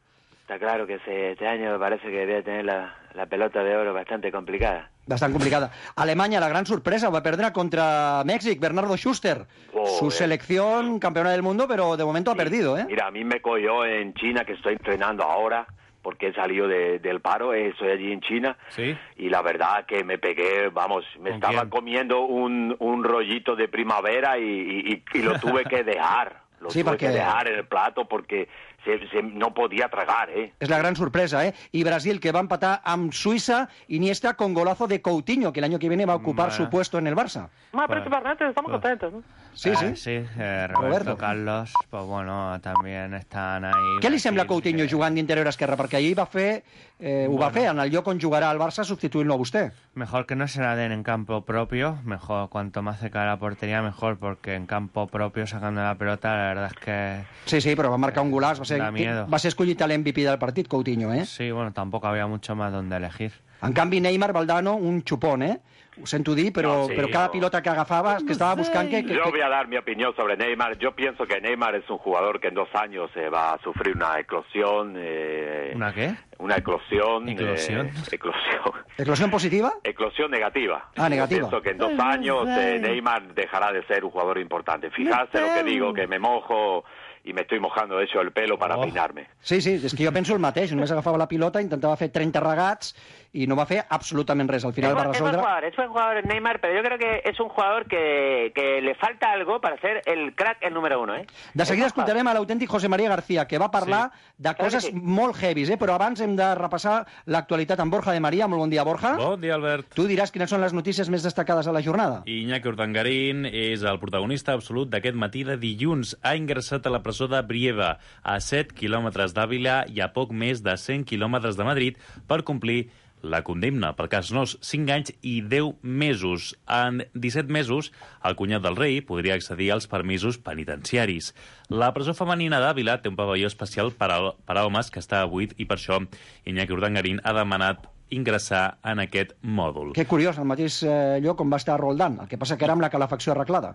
Está claro que este, este año parece que debe tener la, la pelota de oro bastante complicada. Bastant complicada. Alemanya, la gran sorpresa, va perdre contra Mèxic, Bernardo Schuster. Oh, Su eh. selección campeona del mundo, pero de momento ha perdido, ¿eh? Mira, a mí me cogió en China, que estoy entrenando ahora, porque he salido de, del paro, eh, estoy allí en China, ¿Sí? y la verdad que me pegué, vamos, me estaba quién? comiendo un, un rollito de primavera y, y, y- y lo tuve que dejar, lo Sí, tuve porque- que dejar en el plato porque se, se- no podía tragar, ¿eh? És la gran sorpresa, ¿eh? I Brasil, que va empatar amb Suïssa, Iniesta con golazo de Coutinho, que el año que viene va a ocupar Bueno. su puesto en el Barça. No, principalmente estamos contentos, ¿no? Sí, sí. Ah, sí, eh, Roberto, Roberto. Carlos, pues bueno, también están ahí. Què li sembla a Coutinho jugant d'interior esquerra? Perquè ahir va fer, eh, ho va Bueno. fer en el lloc on jugarà al Barça substituint-lo a vostè. Mejor que no se la den en campo propio, mejor, cuanto más cerca de la portería, mejor, porque en campo propio, sacando la pelota, la verdad es que... Sí, sí, però va marcar un golaç, va ser, Da miedo. va ser escollit a l'M V P del partit, Coutinho, eh? Sí, bueno, tampoco había mucho más donde elegir. En canvi, Neymar, Valdano, un xupón, eh? Ho sento dir, però, No, sí, però cada no. pilota que agafava és que estava buscant que... que, Yo que... voy a dar mi opinión sobre Neymar. Yo pienso que Neymar es un jugador que en dos años eh, va a sufrir una eclosión. eh, ¿Una qué? Una eclosión. ¿Eclosión? eh, eclosión. ¿Eclosión positiva? Eclosión negativa. Ah, negativa. Yo pienso que en dos años eh, Neymar dejará de ser un jugador importante. Fijarse lo que digo, que me mojo y me estoy mojando de hecho el pelo para Oh. peinarme. Sí, sí, és que jo penso el mateix. Només agafava la pilota, intentava fer trenta regats i no va fer absolutament res. Al final Es va buen, es buen resoldre... jugador, es buen jugador Neymar, pero yo creo que es un jugador que, que le falta algo para ser el crack, el número uno, ¿eh? De seguida escoltarem a l'autèntic José María García, que va parlar de coses que sí. molt heavies, eh? Però abans hem de repassar l'actualitat amb Borja de María. Molt bon dia, Borja. Bon dia, Albert. Tu diràs quines són les notícies més destacades a la jornada. Iñaki Urdangarín és el protagonista absolut d'aquest matí de dilluns. Ha ingressat a la presó de Brieva, a set quilòmetres d'Àvila i a poc més de cent quilòmetres de Madrid, per complir la condemna pel cas Nos, cinc anys i deu mesos. En disset mesos, el cunyat del rei podria accedir als permisos penitenciaris. La presó femenina d'Àvila té un pavelló especial per a, per a homes que està buit i per això Iñaki Urdangarín ha demanat ingressar en aquest mòdul. Que curiós, al mateix eh, lloc on va estar Roldán. El que passa que era amb la calefacció arreglada.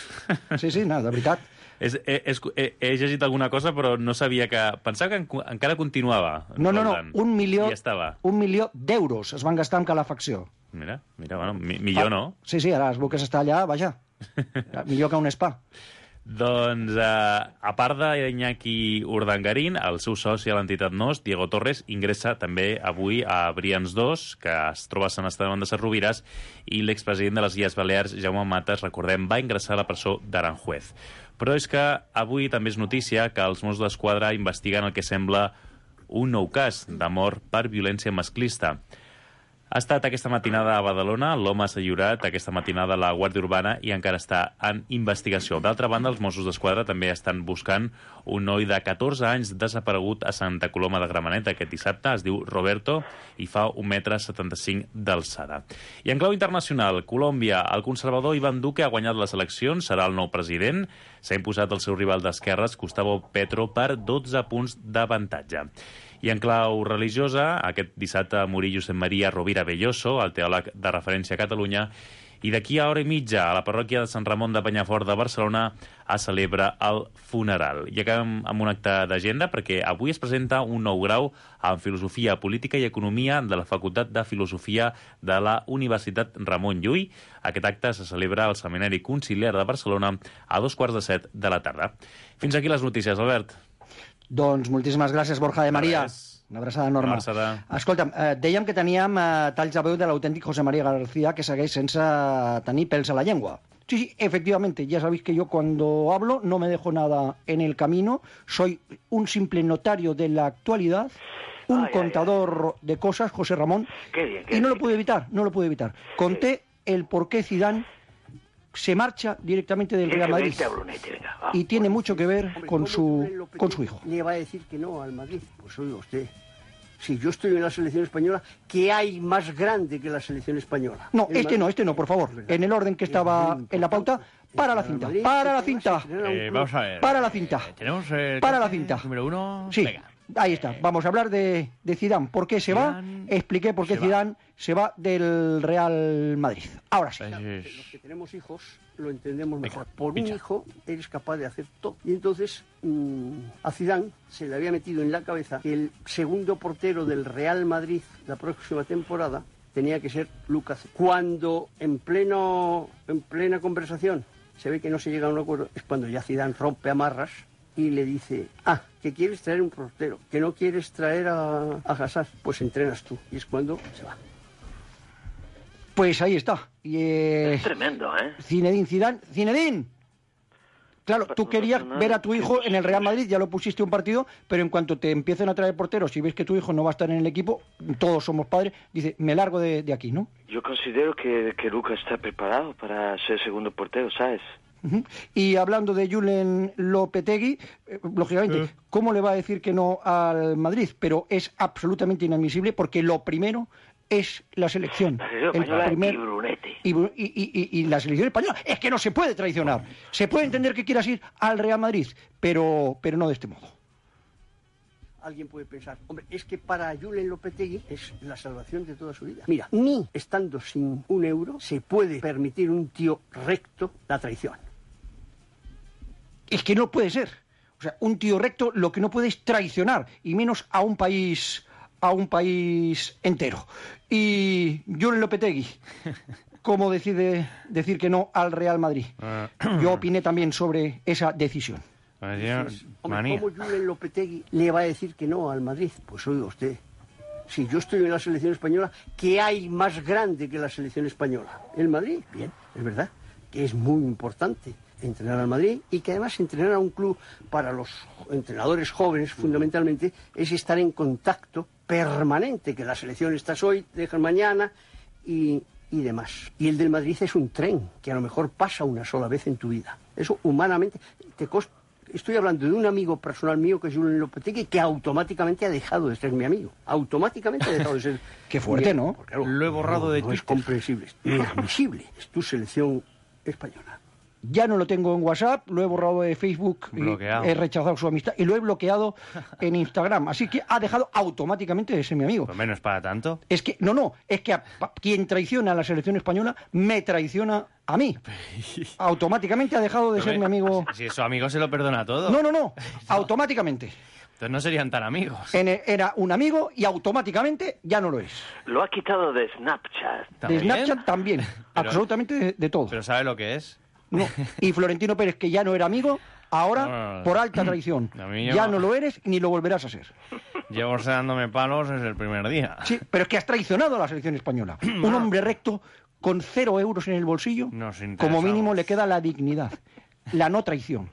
Sí, sí, no, de veritat. És, he, he, he, he llegit alguna cosa, però no sabia que... Pensava que en, encara continuava. No, no, no, Roldán. un milió, I ja estava. un milió d'euros es van gastar en calefacció. Mira, mira, bueno, mi, millor no. Sí, sí, ara es veu que s'està allà, vaja. Millor que un spa. Doncs, eh, a part d'Iñaki Urdangarín, el seu soci a l'entitat Nos, Diego Torres, ingressa també avui a Brians dos, que es troba a Sant Esteve de Ses Rovires, i l'expresident de les Illes Balears, Jaume Matas, recordem, va ingressar a la presó d'Aranjuez. Però és que avui també és notícia que els Mossos d'Esquadra investiguen el que sembla un nou cas de mort per violència masclista. Ha estat aquesta matinada a Badalona, l'home s'ha lliurat aquesta matinada a la Guàrdia Urbana i encara està en investigació. D'altra banda, els Mossos d'Esquadra també estan buscant un noi de catorze anys desaparegut a Santa Coloma de Gramenet aquest dissabte. Es diu Roberto i fa un metre setanta-cinc d'alçada. I en clau internacional, Colòmbia, el conservador Iván Duque ha guanyat les eleccions, serà el nou president. S'ha imposat el seu rival d'esquerres, Gustavo Petro, per dotze punts d'avantatge. I en clau religiosa, aquest dissabte a morí Josep Maria Rovira Belloso, el teòleg de referència a Catalunya, i d'aquí a hora i mitja, a la parròquia de Sant Ramon de Penyafort de Barcelona, es celebra el funeral. I acabem amb un acte d'agenda, perquè avui es presenta un nou grau en Filosofia Política i Economia de la Facultat de Filosofia de la Universitat Ramon Llull. Aquest acte se celebra al Seminari Conciliar de Barcelona a dos quarts de set de la tarda. Fins aquí les notícies, Albert. Doncs moltíssimes gràcies, Borja de María. Una abraçada enorme. Una abraçada. Escolta'm, eh, dèiem que teníem eh, talls de veu de l'autèntic José María García, que segueix sense tenir pèls a la llengua. Sí, sí, efectivamente, ya sabéis que yo cuando hablo no me dejo nada en el camino, soy un simple notario de la actualidad, un Ay, contador de cosas, José Ramón, Qué bien, qué y no lo bien. pude evitar, no lo pude evitar. Conté el por qué Zidane se marcha directamente del Sí, Real que Madrid. vente a Brunete, venga, va. Y tiene mucho que ver con su, con su hijo. Le va a decir que no al Madrid. Pues oiga usted, si yo estoy en la selección española, ¿qué hay más grande que la selección española? No, El este Madrid. no, este no, por favor. En el orden que estaba en la pauta, para la cinta, para la cinta, Eh, vamos a ver. para la cinta, Tenemos el para la cinta. número uno. Sí. Venga. Ahí está. Vamos a hablar de, de Zidane. ¿Por qué se va? Expliqué por qué Zidane se va del Real Madrid. Ahora sí. Los que tenemos hijos lo entendemos mejor. Por un hijo eres capaz de hacer todo. Y entonces mmm, a Zidane se le había metido en la cabeza que el segundo portero del Real Madrid la próxima temporada tenía que ser Lucas. Cuando en pleno en plena conversación se ve que no se llega a un acuerdo, es cuando ya Zidane rompe amarras y le dice, ah, que quieres traer un portero, que no quieres traer a, a Hazard, pues entrenas tú. Y es cuando se va. Pues ahí está. Y, eh, es tremendo, ¿eh? Zinedine Zidane. ¡Zinedine! Claro, tú querías ver a tu hijo en el Real Madrid, ya lo pusiste un partido, pero en cuanto te empiecen a traer porteros y ves que tu hijo no va a estar en el equipo, todos somos padres, dice, me largo de, de aquí, ¿no? Yo considero que, que Lucas está preparado para ser segundo portero, ¿sabes? Uh-huh. Y hablando de Julen Lopetegui, eh, lógicamente, uh. ¿cómo le va a decir que no al Madrid? Pero es absolutamente inadmisible porque lo primero es la selección. El primer... y, y, y, y, y la selección española. Es que no se puede traicionar. Se puede entender que quieras ir al Real Madrid, pero, pero no de este modo. Alguien puede pensar, hombre, es que para Julen Lopetegui es la salvación de toda su vida. Mira, ni estando sin un euro se puede permitir un tío recto la traición. Es que no puede ser. O sea, un tío recto lo que no puede es traicionar, y menos a un país a un país entero. Y Julen Lopetegui, ¿cómo decide decir que no al Real Madrid? Yo opiné también sobre esa decisión. Sí. Hombre, ¿cómo Julen Lopetegui le va a decir que no al Madrid? Pues oiga usted, si yo estoy en la selección española, ¿qué hay más grande que la selección española? El Madrid, bien, es verdad, que es muy importante entrenar al Madrid y que además entrenar a un club para los entrenadores jóvenes fundamentalmente es estar en contacto permanente, que la selección estás hoy, dejas mañana y, y demás. Y el del Madrid es un tren que a lo mejor pasa una sola vez en tu vida. Eso humanamente te costa. Estoy hablando de un amigo personal mío que es Julen Lopetegui, que automáticamente ha dejado de ser mi amigo. Automáticamente ha dejado de ser. Qué fuerte, ¿no? Porque, claro, lo he borrado no, de no Twitter. Es comprensible, es inadmisible. Es tu selección española. Ya no lo tengo en WhatsApp, lo he borrado de Facebook, bloqueado. He rechazado su amistad y lo he bloqueado en Instagram. Así que ha dejado automáticamente de ser mi amigo. Por menos para tanto. Es que, no, no, es que a, a, quien traiciona a la selección española me traiciona a mí. Automáticamente ha dejado de ser mi amigo. Si su amigo se lo perdona todo. No, no, no, automáticamente. Entonces no serían tan amigos. En, era un amigo y automáticamente ya no lo es. Lo ha quitado de Snapchat. De ¿También? Snapchat también, Pero, absolutamente de, de todo. ¿Pero sabe lo que es? No. Y Florentino Pérez, que ya no era amigo, ahora, no, por alta traición, llevo... ya no lo eres ni lo volverás a ser. Llevo dándome palos desde el primer día. Sí, pero es que has traicionado a la selección española. Un hombre recto con cero euros en el bolsillo, como mínimo le queda la dignidad, la no traición.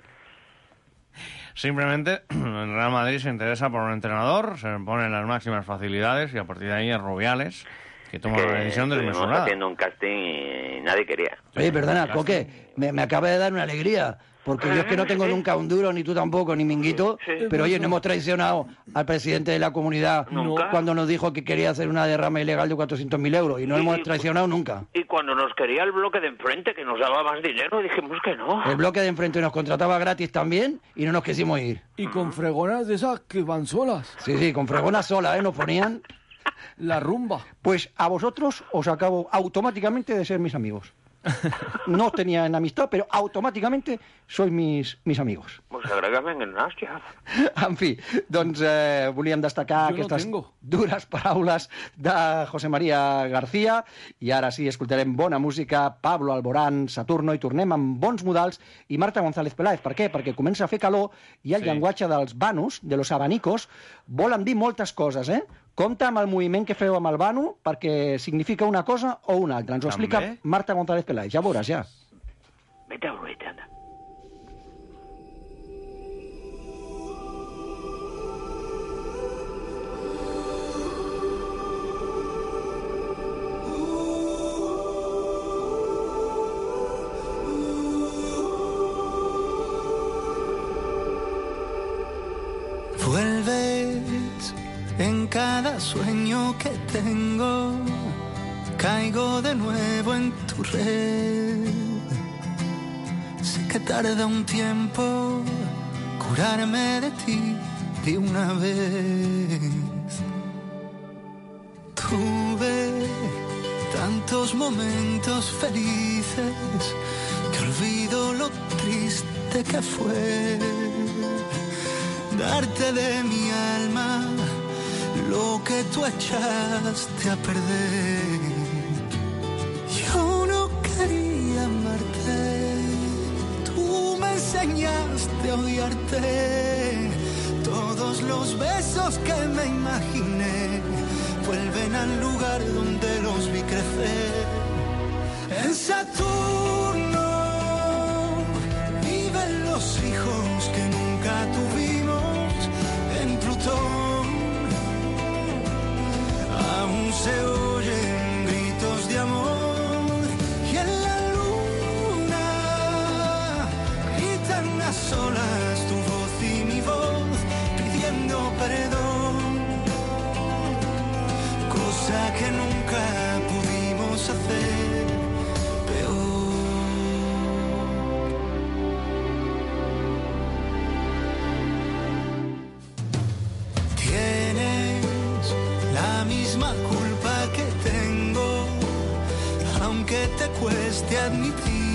Simplemente el Real Madrid se interesa por un entrenador, se le ponen las máximas facilidades y a partir de ahí es Rubiales, que toma que una decisión desmesurada. Estuvimos haciendo un casting y nadie quería. Oye, perdona, Coque, me, me acaba de dar una alegría, porque yo es que no tengo nunca un duro, ni tú tampoco, ni Minguito, Sí, sí. pero oye, no hemos traicionado al presidente de la comunidad Nunca. cuando nos dijo que quería hacer una derrama ilegal de cuatrocientos mil euros, y no Y- hemos traicionado nunca. Y cuando nos quería el bloque de enfrente, que nos daba más dinero, dijimos que no. El bloque de enfrente nos contrataba gratis también y no nos quisimos ir. Y con fregonas de esas que van solas. Sí, sí, con fregonas solas, ¿eh? Nos ponían... La rumba. Pues a vosotros os acabo automáticamente de ser mis amigos. No os tenía en amistad, però automàticamente sois mis, mis amigos. Pues agrégame en nas, ja. En fi, doncs eh, volíem destacar Jo no aquestes tengo. dures paraules de José María García, i ara sí, escoltarem bona música, Pablo Alborán, Saturno, i tornem amb bons modals, i Marta González Peláez. Per què? Perquè comença a fer calor i el Sí. llenguatge dels vanos, de los abanicos, volen dir moltes coses, eh? Compte amb el moviment que feu amb el vano, perquè significa una cosa o una altra. Ens ho També? explica Marta González Peláez. Ja veuràs, ja. Vete a vete, anda. Vuelves en cada sueño que tengo, caigo de nuevo en tu red. Sé que tarda un tiempo curarme de ti, de una vez. Tuve tantos momentos felices que olvido lo triste que fue darte de mi alma lo que tú echaste a perder. Yo no quería amarte, tú me enseñaste a odiarte. Todos los besos que me imaginé vuelven al lugar donde los vi crecer. En Saturno viven los hijos que nunca tuvimos. En Plutón aún se oyen gritos de amor. Y en la luna gritan a solas tu voz y mi voz pidiendo perdón, cosa que nunca pudimos hacer peor. Tienes la misma culpa que tengo, aunque te cueste admitir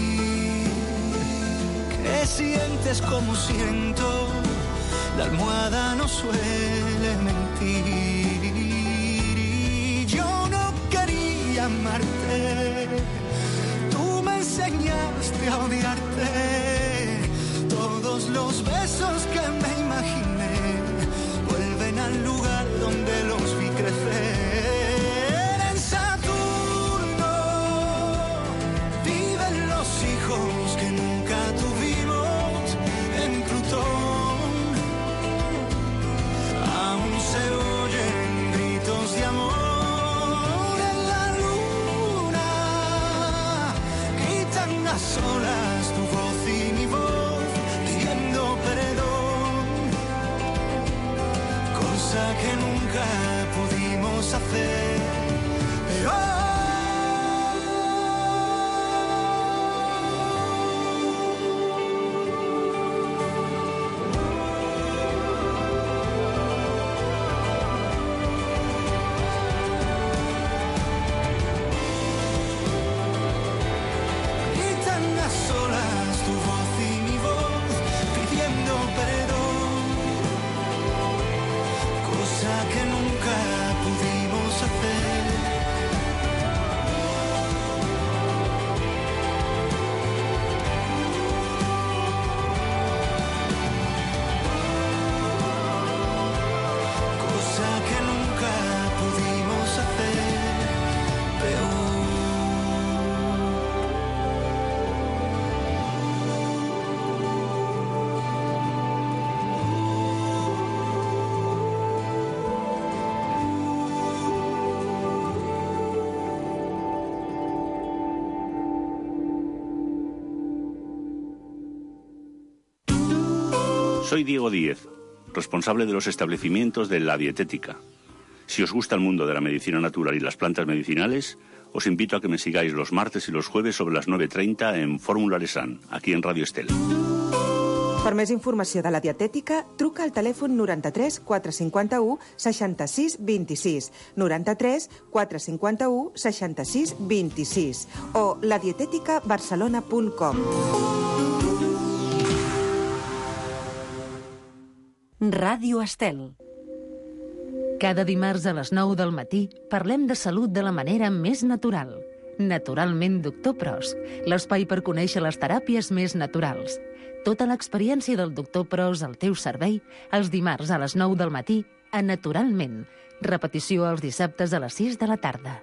que sientes como siento. La almohada no suele mentir. Y yo no quería amarte, tú me enseñaste a odiarte. Todos los besos que me imaginé vuelven al lugar donde los vi crecer. En Saturno viven los hijos que nunca tuvimos. En Plutón aún se oyen gritos de amor. En la luna gritan a solas tu voz y mi voz pidiendo perdón, cosa que nunca pudimos hacer. Pero Soy Diego Díez, responsable de los establecimientos de La Dietética. Si os gusta el mundo de la medicina natural y las plantas medicinales, os invito a que me sigáis los martes y los jueves sobre las nueve treinta en Fórmula Lesan, aquí en Radio Estel. Per més informació de la dietètica, truca al telèfon noranta-tres quatre cinquanta-u seixanta-sis vint-i-sis, noranta-tres quatre cinquanta-u seixanta-sis vint-i-sis o la dietètica barcelona punt com. Ràdio Estel. Cada dimarts a les nou del matí parlem de salut de la manera més natural. Naturalment, doctor Pros, l'espai per conèixer les teràpies més naturals. Tota l'experiència del doctor Pros al teu servei els dimarts a les nou del matí a Naturalment. Repetició els dissabtes a les sis de la tarda.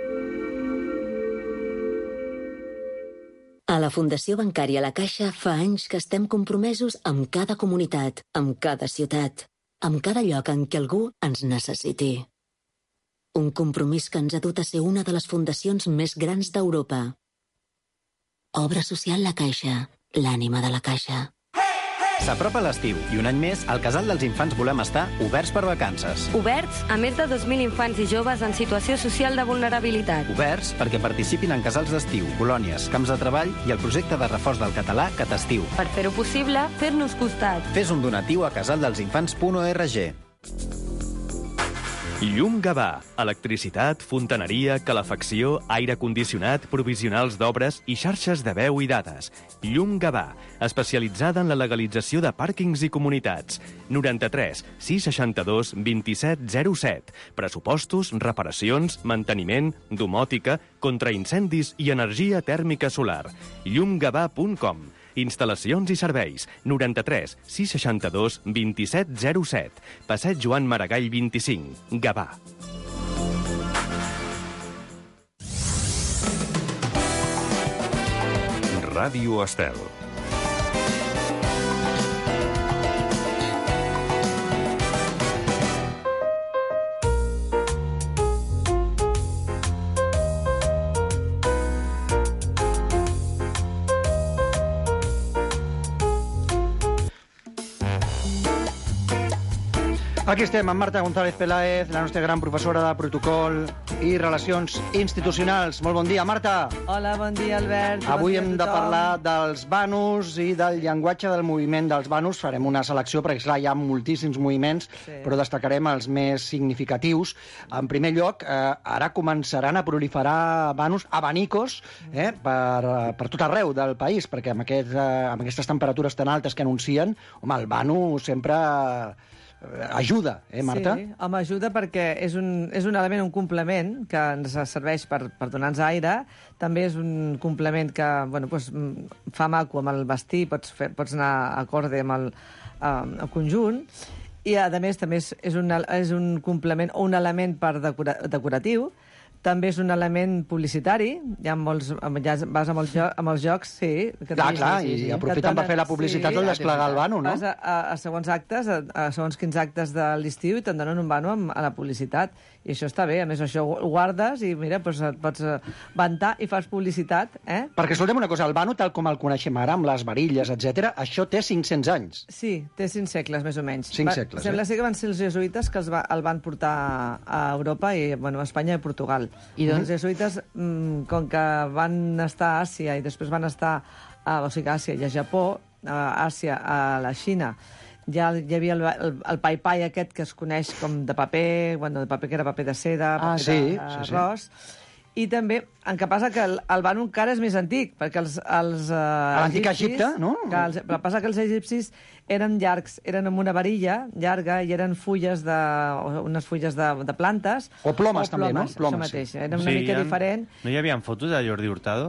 A la Fundació Bancària La Caixa fa anys que estem compromesos amb cada comunitat, amb cada ciutat, amb cada lloc en què algú ens necessiti. Un compromís que ens ha dut a ser una de les fundacions més grans d'Europa. Obra social La Caixa, l'ànima de la Caixa. S'apropa l'estiu i un any més al Casal dels Infants volem estar oberts per vacances. Oberts a més de dos mil infants i joves en situació social de vulnerabilitat. Oberts perquè participin en casals d'estiu, colònies, camps de treball i el projecte de reforç del català Catastiu. Per fer-ho possible, fer-nos costat. Fes un donatiu a casaldelsinfants punt org. Llum Gavà. Electricitat, fontaneria, calefacció, aire condicionat, provisionals d'obres i xarxes de veu i dades. Llum Gavà, especialitzada en la legalització de pàrquings i comunitats. noranta-tres sis seixanta-dos vint-i-set zero set. Pressupostos, reparacions, manteniment, domòtica, contraincendis i energia tèrmica solar. llum gavà punt com. Instal·lacions i serveis. noranta-tres sis seixanta-dos vint-i-set zero set. Passeig Joan Maragall vint-i-cinc. Gavà. Ràdio Estel. Aquí estem amb Marta González Peláez, la nostra gran professora de protocol i relacions institucionals. Molt bon dia, Marta. Hola, bon dia, Albert. Avui hem de parlar dels banus i del llenguatge del moviment dels banus. Farem una selecció, perquè clar, hi ha moltíssims moviments, sí. però destacarem els més significatius. En primer lloc, eh, ara començaran a proliferar banus, abanicos, eh, per, per tot arreu del país, perquè amb, aquest, eh, amb aquestes temperatures tan altes que anuncien, home, el banu sempre ajuda, eh, Marta? Sí, home, ajuda perquè és un, és un element, un complement que ens serveix per, per donar-nos aire. També és un complement que bueno, doncs, fa maco amb el vestir, pots, fer, pots anar acorde amb el, uh, el conjunt. I, a més, també és, és, un, és un complement o un element per decora, decoratiu. També és un element publicitari, hi ha molts, ja vas amb els, jo, amb els jocs, sí. Que clar, clar, sí, sí, i aprofiten donen, per fer la publicitat sí, del desplegar el bano, no? Vas a, a, a segons actes, a, a segons quins actes de l'estiu i te'n donen un bano amb, a la publicitat. I això està bé, a més això ho guardes i mira, doncs et pots vantar i fas publicitat, eh? Perquè escoltem una cosa, el bano tal com el coneixem ara, amb les varilles, etcètera, això té cinc-cents anys. Sí, té cinc segles, més o menys. Cinc va, segles, Sembla eh? ser que van ser els jesuïtes que els va, el van portar a Europa, i bueno, a Espanya i a Portugal. I doncs els jesuïtes, com que van estar a Àsia i després van estar a, o sigui, a Àsia i a Japó, a Àsia, a la Xina, ja hi havia el, el, el pai-pai aquest que es coneix com de paper, bueno, de paper que era paper de seda, ah, paper sí, de sí, arròs. Sí. I també, en què passa que el, el bano encara és més antic, perquè els, els uh, a l'antic Egipte, no? Que els, però passa que els egipcis eren llargs, eren amb una varilla llarga i eren fulles de, unes fulles de, de plantes. O plomes, o també, no? Plomes, Plomes, això mateix, sí. era una sí, mica ha, diferent. No hi havia fotos de Jordi Hurtado?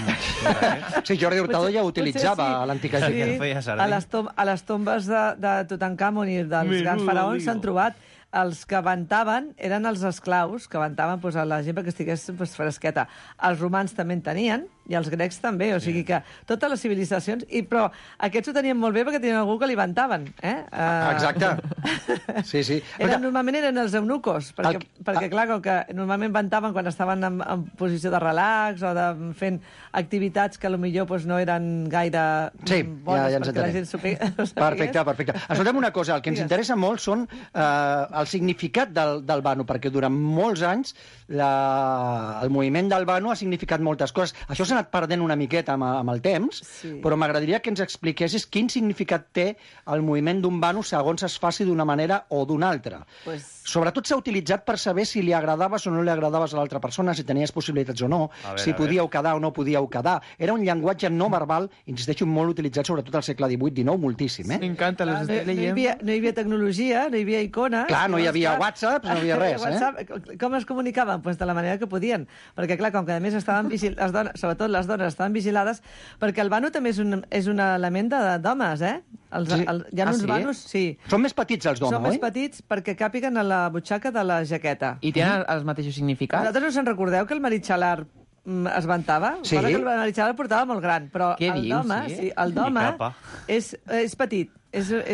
Sí, Jordi Hurtado ja utilitzava sí. l'antic Egipte. Sí, a les, tom a les tombes de, de Tutankamon i dels Menudo grans faraons s'han trobat. Els que vantaven eren els esclaus, que vantaven pues, a la gent perquè estigués pues, fresqueta. Els romans també en tenien, i els grecs també, o sigui que totes les civilitzacions... I, però aquests ho tenien molt bé perquè tenien algú que li vantaven, eh? Uh... Exacte. Sí, sí. Eren, normalment eren els eunucos, perquè, el... perquè clar, com que normalment vantaven quan estaven en, en posició de relax o de, fent activitats que potser pues, no eren gaire sí, bones ja, ja perquè la gent sapigués. Perfecte, perfecte. Escoltem una cosa, el que ens Digues. interessa molt són eh, el significat del, del bano, perquè durant molts anys la, el moviment del bano ha significat moltes coses. Això s'ha anat perdent una miqueta amb, amb el temps, sí. però m'agradaria que ens expliquessis quin significat té el moviment d'un bano segons es faci d'una manera o d'una altra. Pues... Sobretot s'ha utilitzat per saber si li agradaves o no li agradaves a l'altra persona, si tenies possibilitats o no, veure, si podíeu quedar o no podíeu quedar. Era un llenguatge no verbal, insisteixo, molt utilitzat sobretot al segle divuit dinou, moltíssim. Eh? M'encanta, les no, no, hi havia, no hi havia tecnologia, no hi havia icones. Clar, no hi havia WhatsApp, no hi havia res. WhatsApp, eh? Com es comunicaven? Pues de la manera que podien. Perquè, clar, com que a més estaven vigil... les dones, sobretot les dones estaven vigilades, perquè el bano també és un, és un element d'homes, eh? Els, sí. el, hi ha ah, uns sí? banos, sí. Són més petits els d'home, Són oi? més petits perquè càpiguen a la butxaca de la jaqueta. I tenen els mateixos significats? Vosaltres us en recordeu que el Maritxalar es vantava? Sí. Passa que el Maritxalar portava molt gran, però Què el dius, d'home sí? sí, el d'home és, és petit, és, és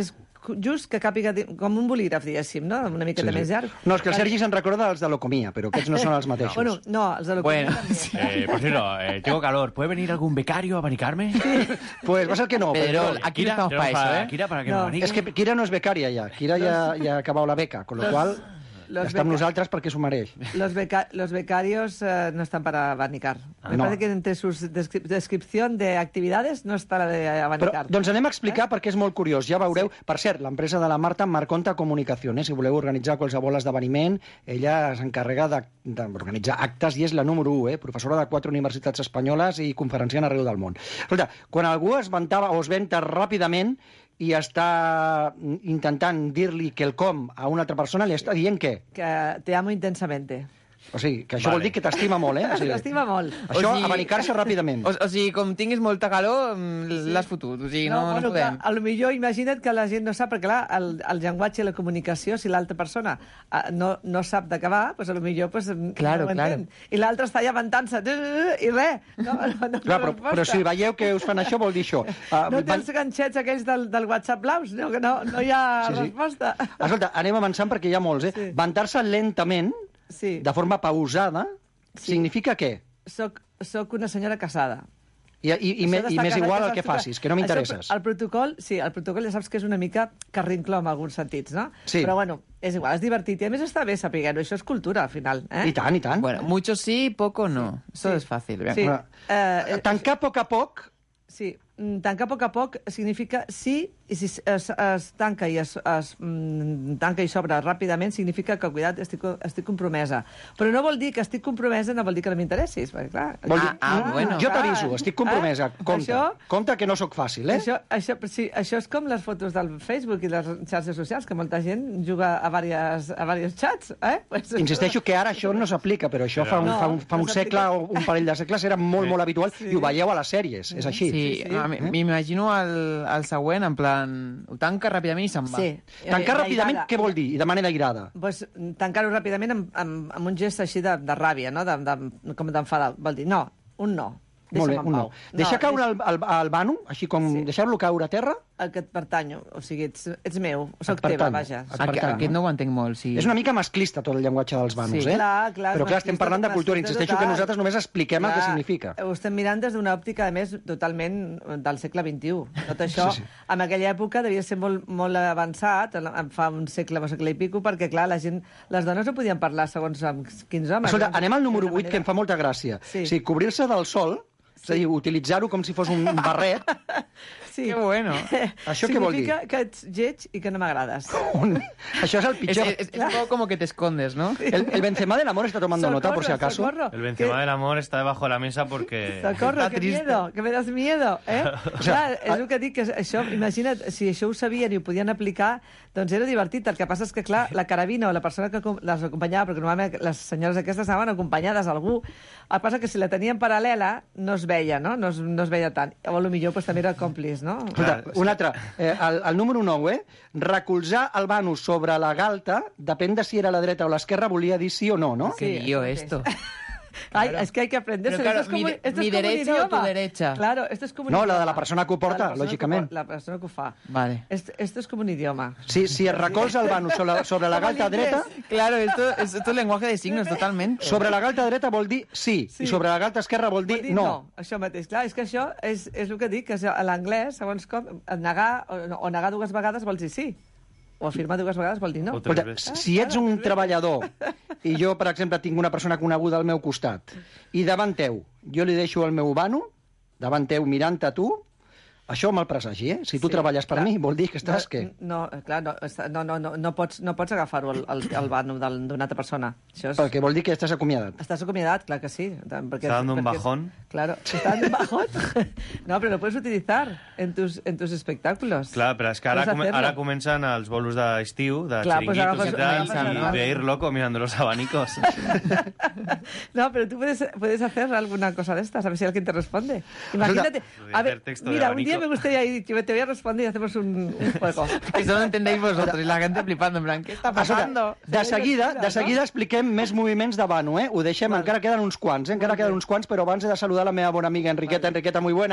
just que càpiga di- com un bolígraf, diguéssim, no? Una miqueta Sí, sí. més llarg. No, és que el Sergi se'n recorda dels de l'Ocomia, però aquests no són els mateixos. Bueno, no, els de l'Ocomia Bueno, també. eh, por cierto, eh, tengo calor. ¿Puede venir algún becario a abanicarme? Pues va a ser que no. Pedro, Pedro. aquí no estamos para eso, ¿eh? Kira, para que No. me abanique. És que Kira no és becària ja. Kira ja, ja ha acabat la beca, con lo Los- qual los està amb beca- nosaltres perquè s'ho mereix. Los, beca- los becarios eh, no están para abanicar. Me No. parece que entre sus descri- descripción de actividades no está la de Però, abanicar. doncs anem a explicar perquè és molt curiós. Ja veureu, sí. Per cert, l'empresa de la Marta, Marconta Comunicación, eh? Si voleu organitzar qualsevol esdeveniment, ella s'encarrega de- d'organitzar actes i és la número u, eh? Professora de quatre universitats espanyoles i conferenciant arreu del món. Escolta, quan algú es vantava o es venta ràpidament i està intentant dir-li quelcom a una altra persona, li està dient què? Que te amo intensamente. O sigui, que això Vale. vol dir que t'estima molt, eh? O sigui, T'estima molt. això, abanicar-se ràpidament. O, o sigui, com tinguis molta calor, mm, l'has fotut. O sigui, no, no, bueno, podem. clar, a lo millor imagina't que la gent no sap, perquè clar, el, el llenguatge i la comunicació, si l'altra persona eh, no, no sap d'acabar, pues a lo millor pues, Claro, no ho claro. entén. I l'altre està allà avantant-se i res. No, no, no, Clar, però, però si veieu que us fan això, vol dir això. Uh, No té els ganxets aquells del, del WhatsApp blaus, no, que no, no hi ha Sí, sí. resposta. Escolta, anem avançant perquè hi ha molts, eh? Sí. Vantar-se lentament, sí. de forma pausada, sí. significa què? Soc, soc una senyora casada. I, i, i, me, Això i d'estar m'és casat, igual que el que saps que- facis, que no m'interesses. Això, El protocol, sí, el protocol ja saps que és una mica carrincló en alguns sentits, no? Sí. Però bueno, és igual, és divertit. I a més està bé saber-ho, això és cultura, al final. Eh? I tant, i tant. Bueno, mucho sí, poco no. Eso es fácil. Sí. Bueno, Eh, Tancar a poc a poc... Sí, mm, tancar a poc a poc significa sí, i si es, es tanca i es, es mm, tanca i s'obre ràpidament significa que, cuidat, estic, estic compromesa. Però no vol dir que estic compromesa, no vol dir que no m'interessis, perquè clar... Vol dir, Ah, ah, bueno. jo t'aviso, estic compromesa, Eh? compte. Això- Compte que no sóc fàcil, eh? Això, això, sí, això és com les fotos del Facebook i les xarxes socials, que molta gent juga a diversos, a diversos xats, eh? Pues... Insisteixo que ara això no s'aplica, però això fa un, No, fa un, fa no un segle s'aplica. o un parell de segles era molt, molt habitual, i ho veieu a les sèries, és així. Sí, Eh? a mi- m'imagino el, el següent, en plan, ho tanca ràpidament i se'n va. Sí. Tancar Eh, ràpidament, aïrada. què vol dir? I de manera aïrada. Pues, tancar-ho ràpidament amb, amb, amb un gest així de, de ràbia, no? De, de, com d'enfadar. Vol dir, no, un no. Molt bé, Deixa'm en un no. pau. Deixar caure el, el, el vano, així com sí. deixar-lo caure a terra? El que et pertanyo, o sigui, ets, ets meu, soc Et teva, pertany, vaja. et pertany, Aquest, aquest no ho entenc molt, sí. És una mica masclista tot el llenguatge dels vanos, Sí, eh? clar, clar, Però clar, estem masclista, parlant de cultura. masclista Insisteixo que total. nosaltres només expliquem el que Clar, significa. Ho estem mirant des d'una òptica, a més, totalment del segle vint-i-u. Tot això, Sí, sí. en aquella època, devia ser molt, molt avançat, en- fa un segle, un segle i pico, perquè, clar, la gent, les dones no podien parlar segons amb quins homes. Escolta, no? anem al número vuit, que em fa molta gràcia. Sí. O sigui, cobrir-se del sol, és a dir, utilitzar-ho com si fos un barret. Sí. Que bueno. Això què vol dir? Significa que ets lleig i que no m'agrades. Això és el Es, pitjor. es, es un poco como que te escondes, ¿no? El, el Benzema del amor está tomando nota, por si acaso. Socorro, El Benzema que- del amor está debajo de la mesa porque... Socorro, está que triste. miedo, que me das miedo, eh? O sea, Clar, és el que dic, que això, imagina't, si això ho sabien i ho podien aplicar, doncs era divertit. El que passa és que, clar, la carabina o la persona que acom- les acompanyava, perquè normalment les senyores aquestes anaven acompanyades a algú, el que passa que si la tenien paral·lela no es veia, no? No es, no es veia tant. O potser pues, també era còmplice, no? Escolta, un altre. Eh, el, el número nou, eh? Recolzar el vano sobre la galta, depèn de si era a la dreta o a l'esquerra, volia dir sí o no, no? Qué lío esto. Ay, es que hay que aprenderse. Pero claro, esto es como, mi- esto mi es como un derecha o idioma. tu derecha. Claro, esto es como un No, la de idioma. la persona que ho porta, La persona lògicament. que ho- La persona que ho fa. Vale. Esto, esto es como un idioma. Si, si es recolza el vano sobre, sobre la Como galta en inglés. dreta, Claro, esto, esto es lenguaje de signos totalmente. sobre la galta dreta vol dir sí, Sí. i sobre la galta esquerra vol dir Vol dir no. no. Això mateix. Clar, és que això és, és el que dic, que a l'anglès, segons com, negar o, o negar dues vegades vol dir sí. O afirmar dues vegades vol dir no. Escolta, si ets un treballador i jo, per exemple, tinc una persona coneguda al meu costat i davant teu jo li deixo el meu vano, davant teu mirant a tu, això me'l presagi, eh? Si tu Sí, treballes per clar. mi, vol dir que estàs, no, què? No, clar, no, està- no, no, no, no pots, no pots agafar-ho al, al, al vano del- d'una altra persona. Això és... Perquè vol dir que estàs acomiadat. Estás acomiadat, claro que sí. Porque, Está dando un porque- bajón. Claro, ¿te está dando un bajón? No, pero lo puedes utilizar en tus, en tus espectáculos. Clar, però és que ara, Puedes come, hacerlo. ara comencen els bolos d'estiu, de Clar, pues chiringuitos agafas- y tal, agafas el y vano. voy a ir loco mirando los abanicos. No, pero tú puedes, puedes hacer alguna cosa de estas, a ver si alguien te responde. Imagínate. Voy A a hacer ver, texto de mira, un abanico. día me gustaría ir, que te voy a responder y hacemos un, un juego. Que eso no entendéis vosotros y la gente flipando, en plan, ¿qué está pasando? De seguida, de seguida expliquem més moviments de vano, eh? Ho deixem, encara queden uns quants, eh? Encara queden uns quants, però abans he de saludar la meva bona amiga Enriqueta. Enriqueta, muy buenas.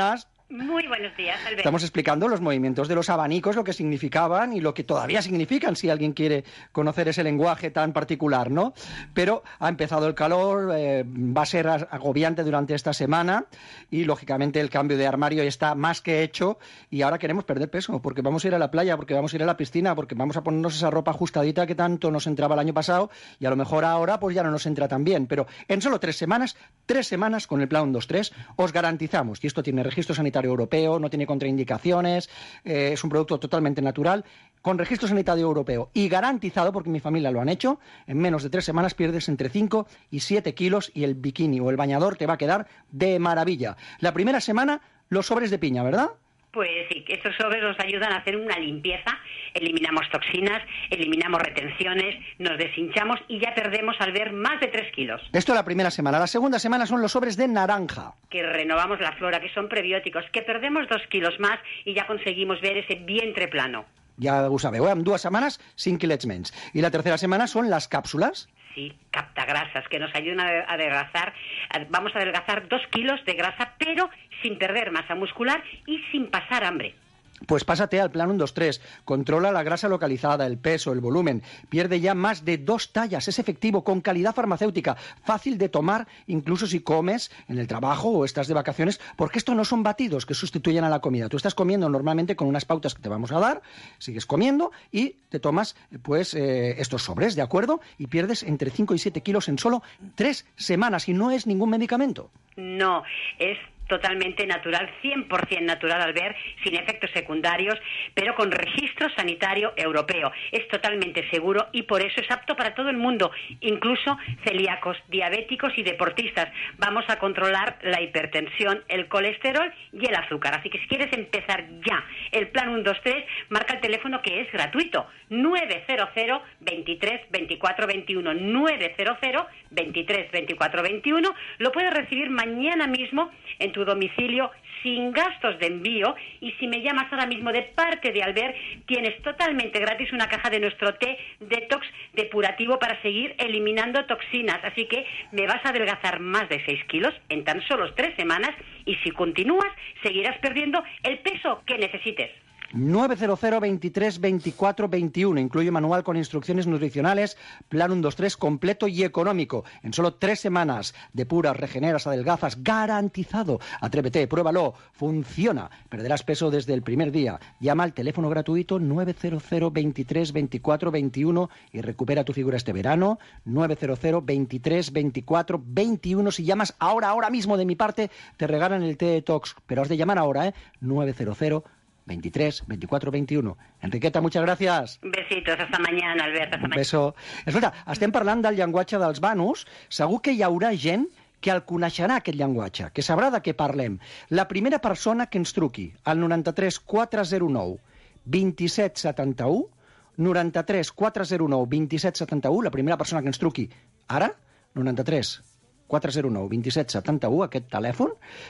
Muy buenos días, Albert. Estamos explicando los movimientos de los abanicos, lo que significaban y lo que todavía significan, si alguien quiere conocer ese lenguaje tan particular, ¿no? Pero ha empezado el calor, eh, va a ser agobiante durante esta semana y, lógicamente, el cambio de armario está más que hecho y ahora queremos perder peso porque vamos a ir a la playa, porque vamos a ir a la piscina, porque vamos a ponernos esa ropa ajustadita que tanto nos entraba el año pasado y a lo mejor ahora pues ya no nos entra tan bien. Pero en solo tres semanas, tres semanas con el plan uno dos tres, os garantizamos, y esto tiene registro sanitario europeo, no tiene contraindicaciones, eh, es un producto totalmente natural, con registro sanitario europeo y garantizado, porque mi familia lo han hecho, en menos de tres semanas pierdes entre cinco y siete kilos y el bikini o el bañador te va a quedar de maravilla. La primera semana, los sobres de piña, ¿verdad? Pues sí, estos sobres nos ayudan a hacer una limpieza, eliminamos toxinas, eliminamos retenciones, nos deshinchamos y ya perdemos al ver más de tres kilos. Esto es la primera semana. La segunda semana son los sobres de naranja. Que renovamos la flora, que son prebióticos, que perdemos dos kilos más y ya conseguimos ver ese vientre plano. Ja ho sabeu, eh? En dues setmanes, cinc quilets menys. I la tercera semana són les càpsules. Sí, captagrasas, que nos ayudan a adelgazar. Vamos a adelgazar dos kilos de grasa, pero sin perder masa muscular y sin pasar hambre. Pues pásate al plan uno dos tres. Controla la grasa localizada, el peso, el volumen. Pierde ya más de dos tallas. Es efectivo, con calidad farmacéutica. Fácil de tomar, incluso si comes en el trabajo o estás de vacaciones, porque estos no son batidos que sustituyen a la comida. Tú estás comiendo normalmente con unas pautas que te vamos a dar, sigues comiendo y te tomas pues eh, estos sobres, ¿de acuerdo? Y pierdes entre cinco y siete kilos en solo tres semanas. Y no es ningún medicamento. No, es totalmente natural, cien por ciento natural, al ver, sin efectos secundarios, pero con registro sanitario europeo. Es totalmente seguro y por eso es apto para todo el mundo, incluso celíacos, diabéticos y deportistas. Vamos a controlar la hipertensión, el colesterol y el azúcar. Así que si quieres empezar ya el plan uno dos tres, marca el teléfono que es gratuito, nueve cero cero, veintitrés, veinticuatro, veintiuno, nueve cero cero, veintitrés, veinticuatro, veintiuno. Lo puedes recibir mañana mismo en tu domicilio sin gastos de envío y si me llamas ahora mismo de parte de Albert tienes totalmente gratis una caja de nuestro té detox depurativo para seguir eliminando toxinas, así que me vas a adelgazar más de seis kilos en tan solo tres semanas y si continúas seguirás perdiendo el peso que necesites. nueve cero cero, veintitrés, veinticuatro, veintiuno. Incluye manual con instrucciones nutricionales, plan uno dos tres completo y económico. En solo tres semanas, depuras, regeneras, adelgazas, garantizado. Atrévete, pruébalo, funciona. Perderás peso desde el primer día. Llama al teléfono gratuito nueve cero cero, veintitrés, veinticuatro, veintiuno y recupera tu figura este verano. nueve cero cero, veintitrés, veinticuatro, veintiuno. Si llamas ahora, ahora mismo de mi parte, te regalan el té detox. Pero has de llamar ahora, ¿eh? nueve cero cero, veintitrés, veinticuatro, veintiuno. Enriqueta, muchas gràcies. Besitos, hasta mañana, Albert. Hasta Un mañana. beso. Escolta, estem parlant del llenguatge dels banus. Segur que hi haurà gent que el coneixerà, aquest llenguatge, que sabrà de què parlem. La primera persona que ens truqui al noranta-tres quatre zero nou vint-i-set setanta-u, noranta-tres quatre zero nou vint-i-set setanta-u, la primera persona que ens truqui ara, noranta-tres quatre zero nou vint-i-set setanta-u, aquest telèfon,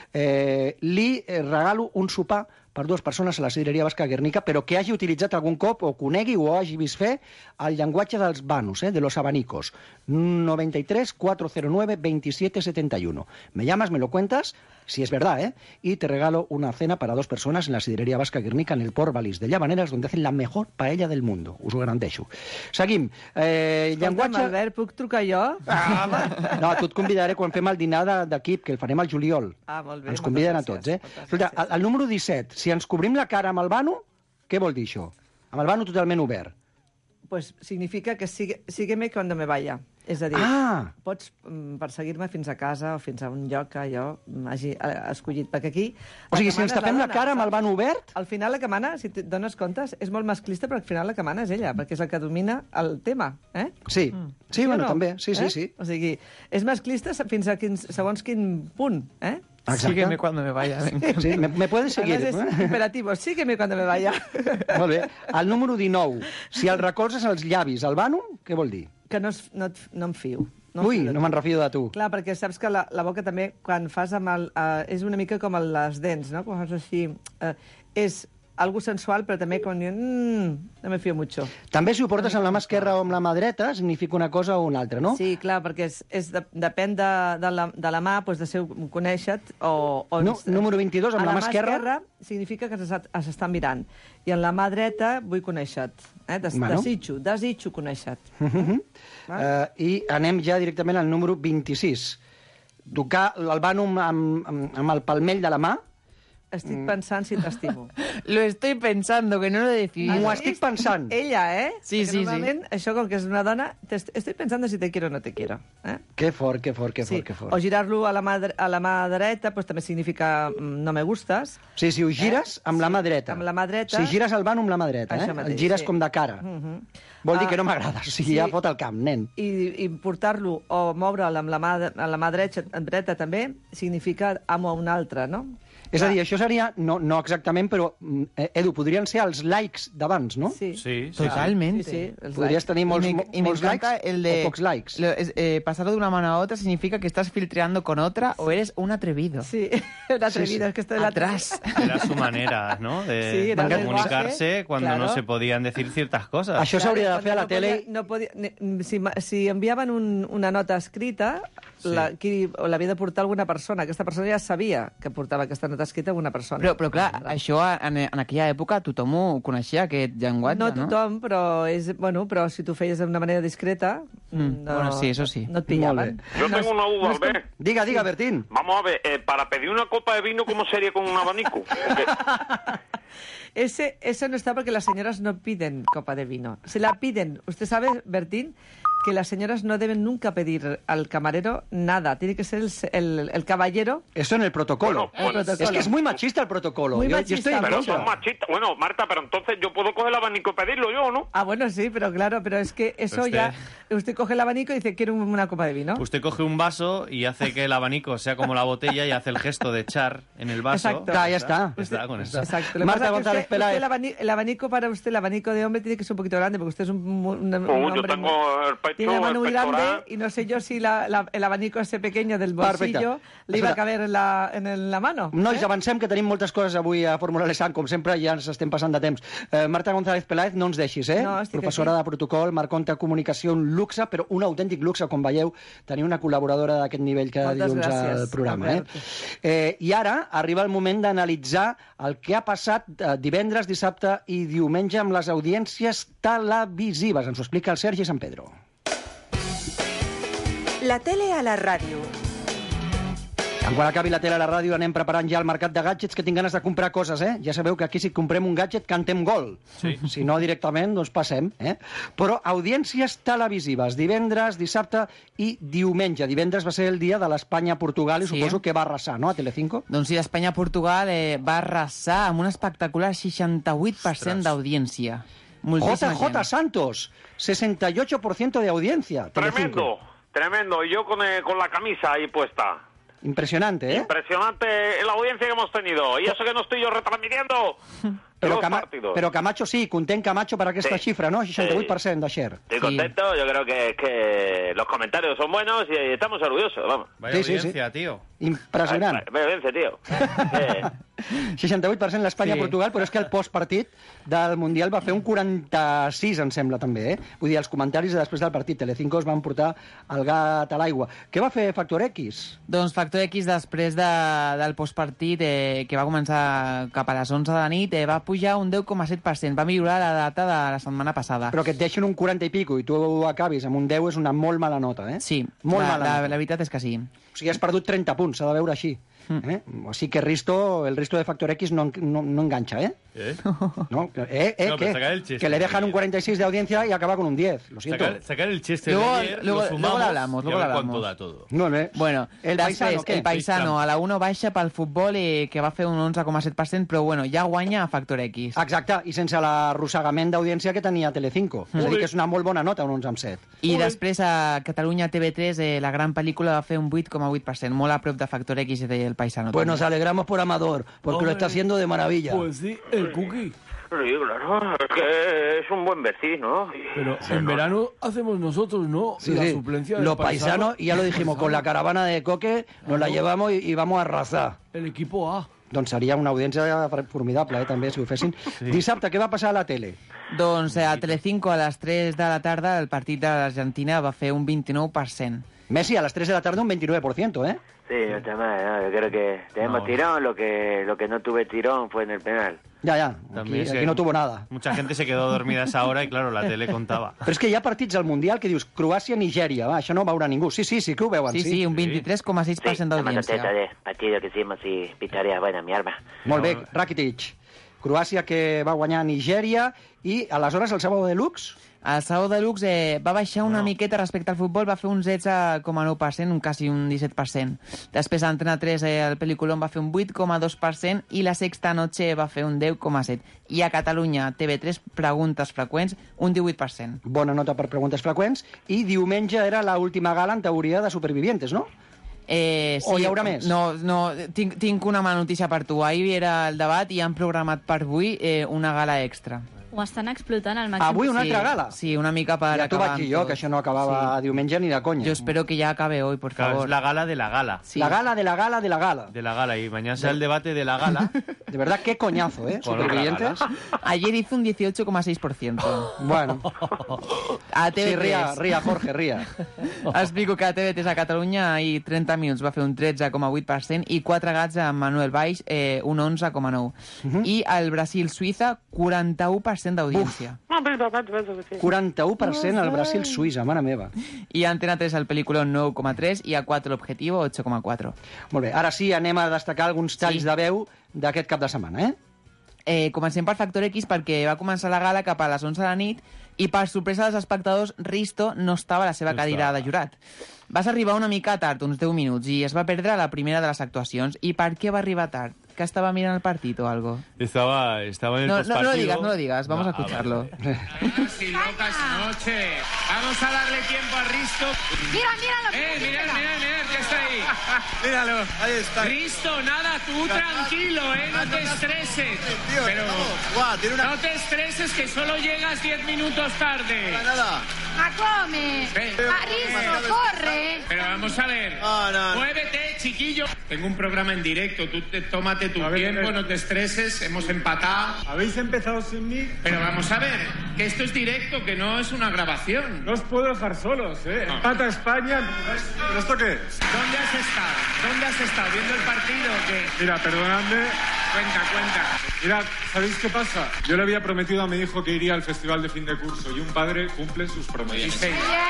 eh, li regalo un sopar per dues persones a la sidreria Basca Guernica, però que hagi utilitzat algun cop o conegui o hagi vist fer el llenguatge dels banus, eh, de los abanicos. noventa y tres, cuatrocientos nueve, veintisiete setenta y uno. Me llamas, me lo cuentas, si es verdad, ¿eh? Y te regalo una cena para dos personas en la sidreria Basca Guernica, en el Port Valís de Llavaneres, donde hacen la mejor paella del mundo. Us ho garanteixo. Seguim. Eh, llenguatge... Albert, puc trucar jo? Ah, no, tu et convidaré quan fem el dinar d'equip, que el farem al juliol. Ah, molt bé. Ens conviden a tots, eh? Escolta, el, el número disset, si ens cobrim la cara amb el vano, què vol dir això? Amb el vano totalment obert. Pues significa que sigue, sígueme cuando me vaya. És a dir, ah. pots mm, perseguir-me fins a casa o fins a un lloc que jo hagi eh, escollit. Perquè aquí... O sigui, si ens tapem la, la cara amb el vano obert... Al final la que mana, si et dones comptes, és molt masclista, però al final la que mana és ella, perquè és la que domina el tema. Eh? Sí, mm. sí, sí bueno, no? també. Sí, sí, eh? sí. O sigui, és masclista fins a quin, segons quin punt, eh? Exacte. Sígueme cuando me vaya. Sí, me, me puedes seguir. És imperativo, sígueme cuando me vaya. Molt bé. El número dinou. Si el recolzes als llavis al vano, què vol dir? Que no, es, no, no em fio. No Ui, no me'n refio de tu. Clar, perquè saps que la, la boca també, quan fas amb el... Uh, és una mica com el, les dents, no? Quan fas així... Uh, és algo sensual, però també com... Mm, no me fío mucho. També si ho portes amb la mà esquerra o amb la mà dreta, significa una cosa o una altra, no? Sí, clar, perquè és, és de, depèn de, de, la, de la mà, doncs de ser un conèixer o... o no, número vint-i-dos, amb la mà esquerra... esquerra significa que s'està mirant. I en la mà dreta vull conèixer. Eh? Des, bueno. Desitjo, desitjo conèixer. Uh -huh. uh, I anem ja directament al número vint-i-sis. Tocar el bànum amb, amb, amb el palmell de la mà. Estic pensant si t'estimo. Lo estoy pensando, que no lo he decidido. M'ho estic pensant. Ella, eh? Sí, Perquè sí, normalment, sí. això, com que és una dona, estoy pensando si te quiero o no te quiero. Eh? Que fort, que fort, que fort, Sí. que fort. O girar-lo a, la mà, a la mà dreta, pues, també significa mm, no me gustes. Sí, si ho gires, eh? amb la mà dreta. Amb la mà dreta. Si gires el bànum amb la mà dreta, Això eh? mateix, el gires sí. com de cara. Uh -huh. Vol dir Ah, que no m'agrada, o sigui, sí. ja fot el camp, nen. I, i portar-lo o moure'l amb la mà, amb la mà dreta, dreta també significa amo a un altre, no? És a dir, això seria, no, no exactament, però, eh, Edu, podrien ser els likes d'abans, no? Sí. Sí, sí. Totalmente. Sí, sí, els Podries likes. tenir molts, Y me- y me molts encanta likes el de o pocs likes. lo- es- eh, pasarlo de una mano a otra significa que estás filtreando con otra o eres un atrevido. Sí, un atrevido, es que esto de la Atrás. Era su manera, ¿no? De Sí, era el comunicarse lenguaje, cuando claro. no se podían decir ciertas cosas. Això s'hauria de fer a la no tele... Podia, no podia, ni- si, ma- si enviaven un, una nota escrita, Sí. la, qui l'havia de portar alguna persona. Aquesta persona ja sabia que portava aquesta nota escrita a una persona. Però, però clar, això en, en aquella època tothom ho coneixia, aquest llenguatge, No no? tothom, però, és, bueno, però si tu feies d'una manera discreta... Mm, no, bueno, sí, eso sí. No et pillaven. Molt bé. Yo tengo una duda, Albert. Diga, diga, Bertín. Vamos a ver, eh, para pedir una copa de vino, ¿cómo sería con un abanico? Porque- Ese, eso no está porque las señoras no piden copa de vino. Se la piden. Usted sabe, Bertín, que las señoras no deben nunca pedir al camarero nada. Tiene que ser el, el, el caballero. Eso en el protocolo. Bueno, bueno. El protocolo. Es que es muy machista el protocolo. Muy yo, yo machista, estoy en Pero contra. son machistas. Bueno, Marta, pero entonces yo puedo coger el abanico y pedirlo yo, ¿no? Ah, bueno, sí, pero claro, pero es que eso Usted- ya... Usted coge el abanico y dice, quiero una copa de vino. Usted coge un vaso y hace que el abanico sea como la botella y hace el gesto de echar en el vaso. Exacto. Ya, ya está. Ya está, con eso. Exacto. Lo que Marta pasa es que González usted- Peláez. usted el, abanico, el abanico para usted, el abanico de hombre tiene que ser un poquito grande, porque usted es un, un, un Oh, yo hombre tengo muy- el pecho, tiene la mano el muy pectoral. grande y no sé yo si la, la, el abanico ese pequeño del Perfecte. bolsillo le iba a Escolta, caber en la, en el- la mano. Nois, avancem, que tenim moltes coses avui a Fórmula Lesan, com sempre, ja ens estem passant de temps. Eh, Marta González Peláez, no ens deixis, eh? No, estic Professora aquí. de protocol, Marconte Comunicació, un luxe, però un autèntic luxe, com veieu, tenir una col·laboradora d'aquest nivell cada Moltes dilluns gràcies, al programa. Eh? Albert. Eh, I ara arriba el moment d'analitzar el que ha passat eh, divendres, dissabte i diumenge amb les audiències televisives. Ens ho explica el Sergi San Pedro. La tele a la ràdio. En quan acabi la tele a la ràdio anem preparant ja el mercat de gadgets, que tinc ganes de comprar coses, eh? Ja sabeu que aquí si comprem un gadget cantem gol. Sí. Si no directament, doncs passem, eh? Però audiències televisives, divendres, dissabte i diumenge. Divendres va ser el dia de l'Espanya-Portugal i Sí. suposo que va arrasar, no?, a Telecinco. Doncs sí, Espanya-Portugal eh, va arrasar amb un espectacular seixanta-vuit per cent d'audiència. Moltíssima J J gent. Santos, sesenta y ocho por ciento de audiencia. Telecinco. Tremendo, tremendo. Y yo con, eh, con la camisa ahí puesta. Impresionante, ¿eh? Impresionante la audiencia que hemos tenido. Y eso que no estoy yo retransmitiendo. Però, los Cama partidos. però Camacho sí, content Camacho per aquesta Sí. xifra, no? seixanta-vuit per cent de Sí. share. Estoy contento, yo creo que, que los comentarios son buenos y estamos orgullosos, vamos. Vaya Sí, sí, audiencia, tío. Impressionant. Vaya audiencia, tío. Sí. seixanta-vuit per cent l'Espanya-Portugal, Sí. però és que el postpartit del Mundial va fer un quaranta-sis, em sembla, també, eh? Vull dir, els comentaris de després del partit. Telecinco es van portar el gat a l'aigua. Què va fer Factor X? Doncs Factor X, després de, del postpartit, eh, que va començar cap a les onze de la nit, eh, va pujar un deu coma set per cent. Va millorar la data de la setmana passada. Però que et deixen un quaranta i pico i tu acabis amb un deu és una molt mala nota, eh? Sí, Molt la, mala la, nota. la veritat és que sí. O sigui, has perdut trenta punts, s'ha de veure així. Eh? O sigui que Risto, el Risto de Factor X no, no, no engancha, ¿eh? ¿Eh? No, eh, eh, No, ¿qué? pero sacar el chiste. Que le dejan un cuarenta y seis de audiencia y acaba con un diez. Lo siento. Sacar, sacar el chiste Luego- de ayer, luego- lo sumamos luego lo hablamos, y luego a ver lo cuánto hablamos. da todo. No, no, eh? Bueno, El després, paisano, què? el paisano a la una baixa pel futbol, eh, que va fer un onze coma set per cent, però bueno, ja guanya a Factor X. Exacte, i sense l'arrossegament d'audiència que tenia Telecinco. És a dir, que és una molt bona nota, un onze amb set. I després a Catalunya T V tres, eh, la gran pel·lícula va fer un vuit coma vuit per cent, molt a prop de Factor X i del paisano. Pues nos alegramos por Amador, porque lo está haciendo de maravilla. Pues sí, el cookie. Sí, claro, es que es un buen vecino. Y- Pero Sí, en ¿no? verano hacemos nosotros, ¿no? Sí, la sí. suplencia del Los paisanos, y ya lo dijimos, con la caravana de Coque nos la llevamos y, y vamos a arrasar. El equipo A. Doncs seria una audiència formidable, eh, també, si ho fessin. Sí. Dissabte, què va passar a la tele? Doncs a Telecinco a les tres de la tarda el partit de l'Argentina va fer un vint-i-nou per cent. Messi a las tres de la tarde un veintinueve por ciento, ¿eh? Sí, no está mal, ¿no? Yo creo que tenemos no. tirón, lo que lo que no tuve tirón fue en el penal. Ya, ya, aquí, aquí no tuvo nada. Mucha gente se quedó dormida a esa hora y, claro, la tele contaba. Però és que hi ha partits al Mundial que dius Croàcia-Nigèria, va, això no veurà ningú. Sí, sí, sí que ho veuen, sí. Sí, sí, un vint-i-tres coma sis per cent sí, d'audiència. Sí, partido que hicimos y pitaría, bueno, mi arma. Molt bé, Rakitic. Croàcia que va guanyar Nigèria i aleshores el Sábado Deluxe... El Sábado Deluxe eh, va baixar una no. miqueta respecte al futbol, va fer un setze coma nou per cent, un quasi un disset per cent. Després Antena tres, eh, el Peliculón, va fer un vuit coma dos per cent i la Sexta Noche va fer un deu coma set. I a Catalunya, T V tres, Preguntes Freqüents, un divuit per cent. Bona nota per Preguntes Freqüents. I diumenge era l'última gala, en teoria, de Supervivientes, no? Eh, sí, o hi haurà més? No, no tinc, tinc una mala notícia per tu. Ahir era el debat i han programat per avui eh, una gala extra. Ho estan explotant al màxim. Avui una sí, altra gala? Sí, una mica per ja acabar. Ja t'ho vaig dir jo, que això no acabava sí. diumenge ni de conya. Yo espero que ya acabe hoy, por claro, favor. Es la gala de la gala. Sí. La gala de la gala de la gala. De la gala, y mañana será el debate de la gala. De verdad, qué coñazo, ¿eh? Supervivientes. Ayer hizo un dieciocho coma seis por ciento. Bueno. A T V tres. Sí, ria, ria, Jorge, ria. Explico que a T V tres a Catalunya ahir trenta minuts va fer un tretze coma vuit per cent i Quatre gats amb Manuel Valls eh, un onze coma nou. Uh -huh. I al Brasil-Suïssa, quaranta-u per cent d'audiència. quaranta-u per cent al Brasil-Suïssa, mare meva. I a Antena tres el Peliculón nou coma tres i a quatre l'Objectivo ocho coma quatre. Molt bé, ara sí, anem a destacar alguns talls sí. de veu d'aquest cap de setmana, eh? Eh, comencem per Factor X perquè va començar la gala cap a les onze de la nit i per sorpresa dels espectadors Risto no estava a la seva no cadira estava. de jurat. Vas arribar una mica tard, uns deu minuts, i es va perdre la primera de les actuacions. I per què va arribar tard? ¿Que estaba mirando el partido o algo? Estaba, estaba en el no, postpartido. No, no lo digas, no lo digas, vamos no, a escucharlo. Buenas y locas noches. Vamos a darle tiempo a Risto. Mira, míralo. Eh, mirad, mirad, mirad, que está ahí. Míralo, ahí está. Risto, nada, tú tranquilo, eh, no te estreses. Pero no te estreses que solo llegas diez minutos tarde. Nada. ¿A come? Risto, corre. Pero vamos a ver. No, no, no. Muévete, chiquillo. Tengo un programa en directo, tú te, tómate tu ver, tiempo, no te estreses, hemos empatado. ¿Habéis empezado sin mí? Pero vamos a ver, que esto es directo, que no es una grabación. No os puedo dejar solos, ¿eh? No. Empata España. ¿Pero esto qué es? ¿Dónde has estado? ¿Dónde has estado? ¿Viendo el partido o qué? Mira, perdonadme. Cuenta, cuenta. Mira, ¿sabéis qué pasa? Yo le había prometido a mi hijo que iría al festival de fin de curso y un padre cumple sus promesas. Sí,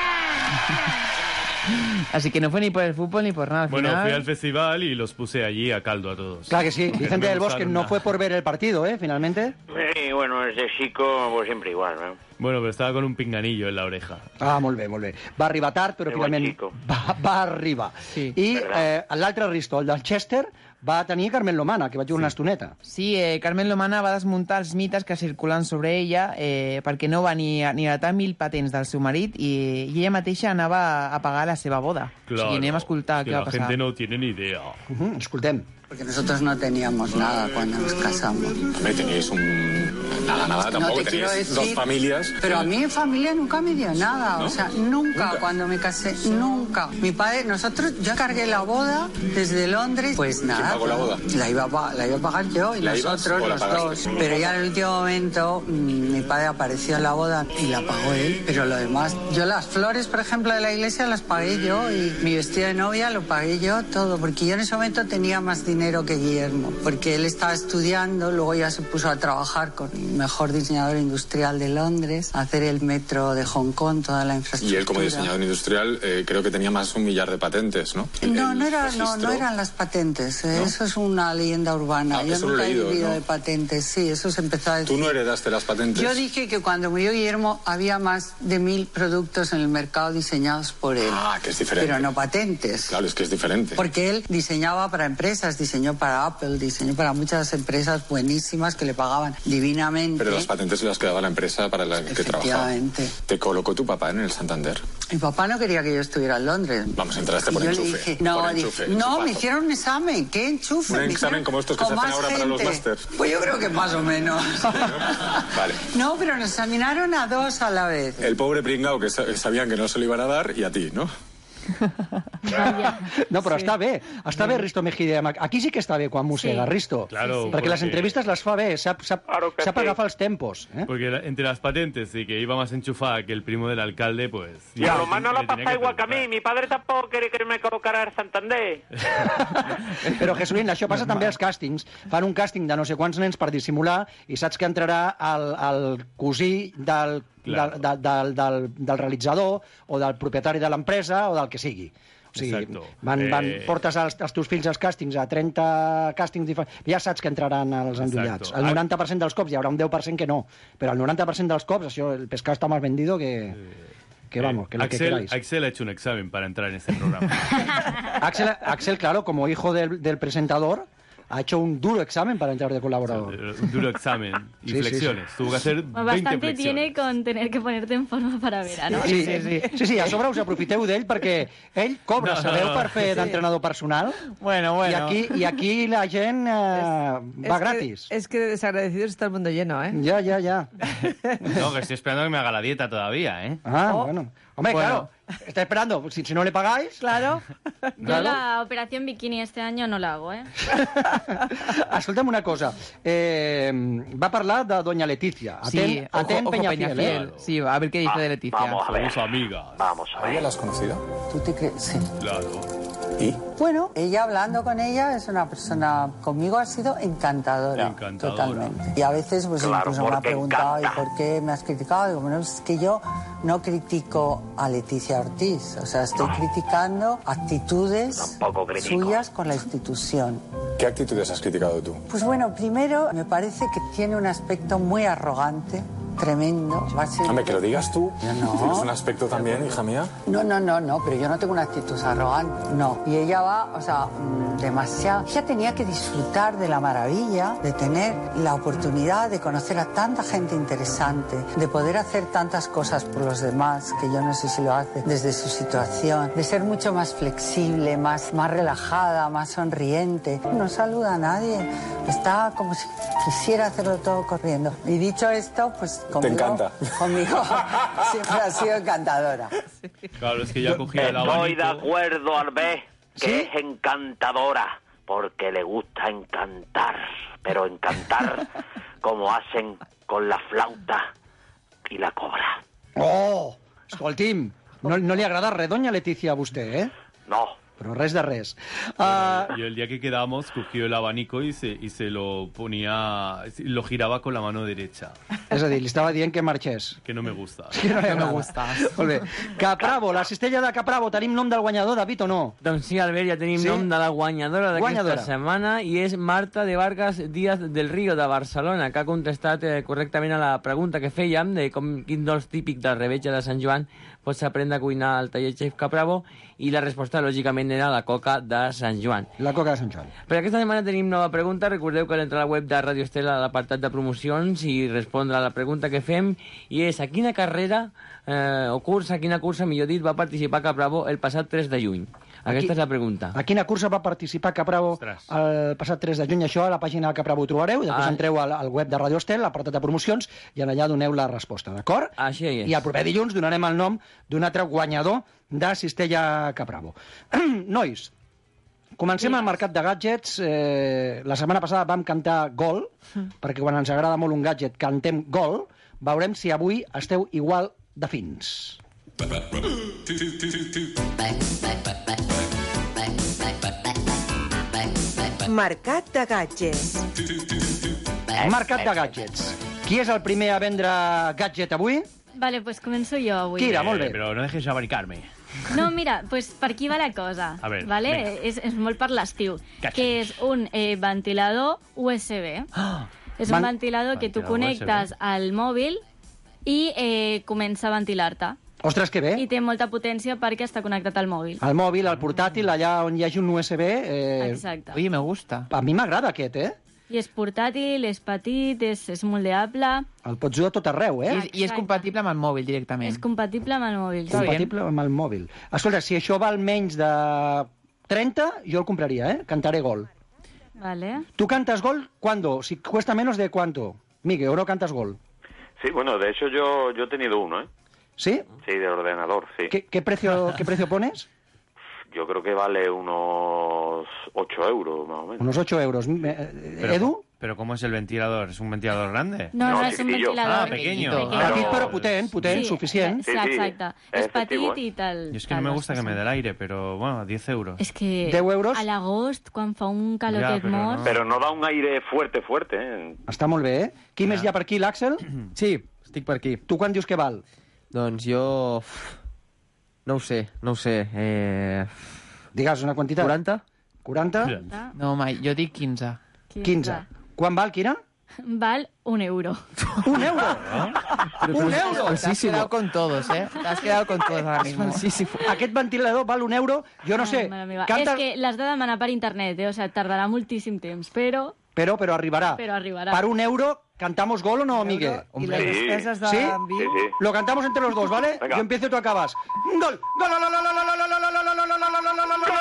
Así que no fue ni por el fútbol ni por nada. Al bueno, final... fui al festival y los puse allí a caldo a todos. Claro que sí. Vicente del Bosque no fue por ver el partido, ¿eh? Finalmente. Sí, bueno, desde chico pues siempre igual, ¿no? Bueno, pero estaba con un pinganillo en la oreja. Ah, molt bé, molt bé. Va arribar tard, però finalment va, va arribar. Sí. I eh, l'altre Risto, el del Chester, va tenir Carmen Lomana, que vaig jugar sí. una estoneta. Sí, eh, Carmen Lomana va desmuntar els mites que circulen sobre ella eh, perquè no va ni, ni heretar mil patents del seu marit i, i ella mateixa anava a pagar la seva boda. Claro, o sigui, anem a escoltar què va passar. La gente no tiene ni idea. Uh -huh, escoltem. Porque nosotros no teníamos nada cuando nos casamos. Hombre, teníais un... Nada, nada, tampoco. No te quiero teníais decir, dos familias. Pero a mí mi familia nunca me dio nada. ¿No? O sea, nunca, ¿Nunca? Cuando me casé, nunca. Mi padre, nosotros, yo cargué la boda desde Londres. Pues nada. ¿Quién pagó la boda? La iba a, la iba a pagar yo y nosotros los dos. Pero ya en el último momento, mmm, mi padre apareció en la boda y la pagó él. Pero lo demás, yo las flores, por ejemplo, de la iglesia las pagué yo y mi vestido de novia lo pagué yo todo. Porque yo en ese momento tenía más dinero que Guillermo. Porque él estaba estudiando, luego ya se puso a trabajar con el mejor diseñador industrial de Londres, a hacer el metro de Hong Kong, toda la infraestructura. Y él como diseñador industrial eh, creo que tenía más de un millar de patentes, ¿no? El, no, el no, era, registro... no, no eran las patentes, eh, ¿No? Eso es una leyenda urbana. Ah, yo eso nunca lo he he leído, vivido ¿no? de patentes, sí, eso se empezó a decir. ¿Tú no heredaste las patentes? Yo dije que cuando murió Guillermo había más de mil productos en el mercado diseñados por él. Ah, que es diferente. Pero no patentes. Claro, es que es diferente. Porque él diseñaba para empresas, diseñó para Apple, diseñó para muchas empresas buenísimas que le pagaban divinamente. Pero las patentes se las quedaba la empresa para la que trabajaba. Efectivamente. ¿Te colocó tu papá en el Santander? Mi papá no quería que yo estuviera en Londres. Vamos, entraste por Y yo enchufe. le dije, no, por dije, enchufe, no, enchufazo. me hicieron un examen. ¿Qué enchufe? Un Me examen hicieron como estos que con se hacen más ahora para los gente. másters. Pues yo creo que más o menos. Vale. No, pero nos examinaron a dos a la vez. El pobre pringao que sa- sabían que no se lo iban a dar y a ti, ¿no? No, però Sí. està bé. Està bé Risto Mejide. Aquí sí que està bé quan mossega, Sí. Risto. Claro, sí, sí. Perquè les porque- entrevistes les fa bé, sap, sap, que sap sí. agafar els tempos. Eh? Porque la- entre las patentes y que iba más enchufada que el primo del alcalde, pues... Y a lo más no le la tenía pasa que igual que a mí. Mi padre tampoco quiere que me colocara el Santander. Però, Jesulín, això passa també als càstings. Fan un càsting de no sé quants nens per dissimular i saps que entrarà el, el cosí del, Claro. del, del, del, del, del realitzador o del propietari de l'empresa o del que sigui. O sigui, Exacto. van, van, Eh, portes els, els teus fills als càstings, a trenta càstings diferents, ja saps que entraran els endollats. Exacto. El noranta per cent dels cops, hi haurà un deu per cent que no, però el noranta per cent dels cops, això, el pescado está más vendido que... Que vamos, que lo que Axel, queráis. Axel ha hecho un examen para entrar en este programa. Axel, Axel, claro, como hijo del, del presentador, ha hecho un duro examen para entrar de colaborador. Un duro examen y Sí, sí, flexiones. sí. Tuvo que hacer veinte Bastante flexiones. tiene con tener que ponerte en forma para verano. Sí, sí, sí. sí, sí, a sobre us aprofiteu d'ell perquè ell cobra, No, no, sabeu, no. per fer Sí. d'entrenador personal. Bueno, I bueno. aquí, i aquí la gent eh, Es va que- gratis. Es que de desagradecidos está el mundo lleno, ¿eh? Ya, ya, ya. No, que estoy esperando que me haga la dieta todavía, ¿eh? Ah, bueno. Hombre, Bueno. claro, está esperando. Si, si no le pagáis... Claro. Yo la operación bikini este año no la hago, ¿eh? Escolta'm una cosa. Eh, va parlar de Doña Leticia. Sí, Atent, ojo, atent ojo, Peñafiel, Peñafiel. ¿eh? Sí, a ver qué dice de Leticia. Vamos a ver. Somos amigas. Vamos a ver. ¿Ella la has conocido? ¿Tú te crees? Sí. Claro. ¿Y? Bueno, ella hablando con ella es una persona, conmigo ha sido encantadora. Encantadora. Totalmente. Y a veces pues Claro, incluso me ha porque preguntado, encanta. ¿y por qué me has criticado? Digo, bueno, es que yo no critico a Leticia Ortiz, o sea, estoy criticando actitudes Tampoco critico. suyas con la institución. ¿Qué actitudes has criticado tú? Pues bueno, primero me parece que tiene un aspecto muy arrogante, tremendo. Va a ser- Hombre, que lo digas tú. Yo no. Tienes un aspecto también, hija mía. No, no, no, no, pero yo no tengo una actitud arrogante, no. Y ella va, o sea, mm, demasiado... Ella tenía que disfrutar de la maravilla, de tener la oportunidad de conocer a tanta gente interesante, de poder hacer tantas cosas por los demás, que yo no sé si lo hace desde su situación, de ser mucho más flexible, más, más relajada, más sonriente. No saluda a nadie, está como si quisiera hacerlo todo corriendo. Y dicho esto, pues conmigo... encanta. Conmigo siempre ha sido encantadora. Claro, es que ya cogía el Estoy de abanico. acuerdo, Albé, que ¿Sí? es encantadora, porque le gusta encantar, pero encantar como hacen con la flauta y la cobra. Oh! Escolti'm, no, no li agrada res, Doña Leticia, a vostè, eh? No. Però res de res. Uh, Y el día que quedamos, cogió el abanico y se, y se lo ponía, lo giraba con la mano derecha, és a dir, li estava dient que marxés. que no me gusta. Que no, no me gusta. Molt bé. Capravo, la cistella de Capravo, tenim nom del guanyador, David, o no? Doncs sí, Albert, ja tenim Sí? sí? nom de la guanyadora d'aquesta Guanyadora. setmana i és Marta de Vargas Díaz del Río, de Barcelona, que ha contestat eh, correctament a la pregunta que fèiem de com, quin dolç típic del revetge de Sant Joan pots aprendre a cuinar al taller Chef Capravo, i la resposta, lògicament, era la coca de Sant Joan. La coca de Sant Joan. Per aquesta setmana tenim nova pregunta. Recordeu que cal entrar a la web de Radio Estela a l'apartat de promocions i respondre a la pregunta que fem, i és a quina carrera eh, o cursa, a quina cursa, millor dit, va participar Capravo el passat tres de juny. Aquesta és la pregunta. A quina cursa va participar Capravo el passat tres de juny? Això a la pàgina de Capravo ho trobareu, i després Ah. entreu al, al web de Radio Estel, a l'apartat de promocions, i en allà doneu la resposta, d'acord? Així és. I el proper dilluns donarem el nom d'un altre guanyador de Cistella Capravo. Nois, comencem al mercat de gadgets. Eh, la setmana passada vam cantar Gol, perquè quan ens agrada molt un gadget cantem Gol. Veurem si avui esteu igual de fins. Mercat de gadgets. Mercat de gadgets. Qui és el primer a vendre gadget avui? Vale, pues començo jo avui. Kira, molt bé. Pero no dejes abanicarme. No, mira, pues per aquí va la cosa. A ver, vale? venga. És, és molt per l'estiu. Catxes. Que és un eh, ventilador U S B. És un Van- ventilador que tu Ventilador connectes al mòbil i eh, comença a ventilar-te. Ostres, que bé. I té molta potència perquè està connectat al mòbil. El mòbil, el portàtil, allà on hi hagi un U S B... Eh... Exacte. Oye, me gusta. A mi m'agrada aquest, eh? I és portàtil, és petit, és, és moldeable. El pots dur a tot arreu, eh? I, I és compatible amb el mòbil directament. És compatible amb el mòbil. Compatible amb el mòbil. Escolta, si això val menys de trenta, jo el compraria, eh? Cantaré Gol. Vale. ¿Tú cantas Gol cuándo? Si cuesta menos de cuánto. Miguel, ¿o no cantas Gol? Sí, bueno, de hecho yo, yo he tenido uno, ¿eh? ¿Sí? Sí, de ordenador, sí. ¿Qué, qué precio, qué precio pones? yo creo que vale unos ocho euros, más o menos. Unos ocho euros. Eh, Pero, Edu? ¿Pero cómo es el ventilador? ¿Es un ventilador grande? No, no, és un ventilador. Ah, pequeño. Petit però potent, potent, Sí, suficient. sí, exacte. És petit i tal. Yo es que no me gusta que me dé el aire, pero bueno, diez euros. És que deu euros? a l'agost, quan fa un calotet Ja, però mort... Pero no da un aire fuerte, fuerte, ¿eh? Està molt bé, eh? Qui més hi ha per aquí, l'Àxel? Sí, estic per aquí. Tu quan dius que val? Doncs jo... No ho sé, no ho sé. Eh... Digues una quantitat. quaranta? quaranta? No, mai, jo dic quinze. quinze. Quan val, Quina? Val un euro. Un euro? Un Te euro? has quedado con todos, eh? Te has quedado con todos ahora mismo. Aquest ventilador val un euro? Jo no sé. Ai, mare meva. Canta... És que l'has de demanar per internet, eh? O sigui, tardarà moltíssim temps, però... Però, però arribarà. Però arribarà. Per un euro, ¿cantamos gol o no, Miguel? Y las despesas de ¿Sí? envío. Sí, sí. Lo cantamos entre los dos, ¿vale? Venga. Yo empiezo y tú acabas. ¡Gol! ¡Gol! ¡Gol! ¡Gol! ¡Gol! ¡Gol! ¡Gol! ¡Gol! ¡Gol! ¡Gol!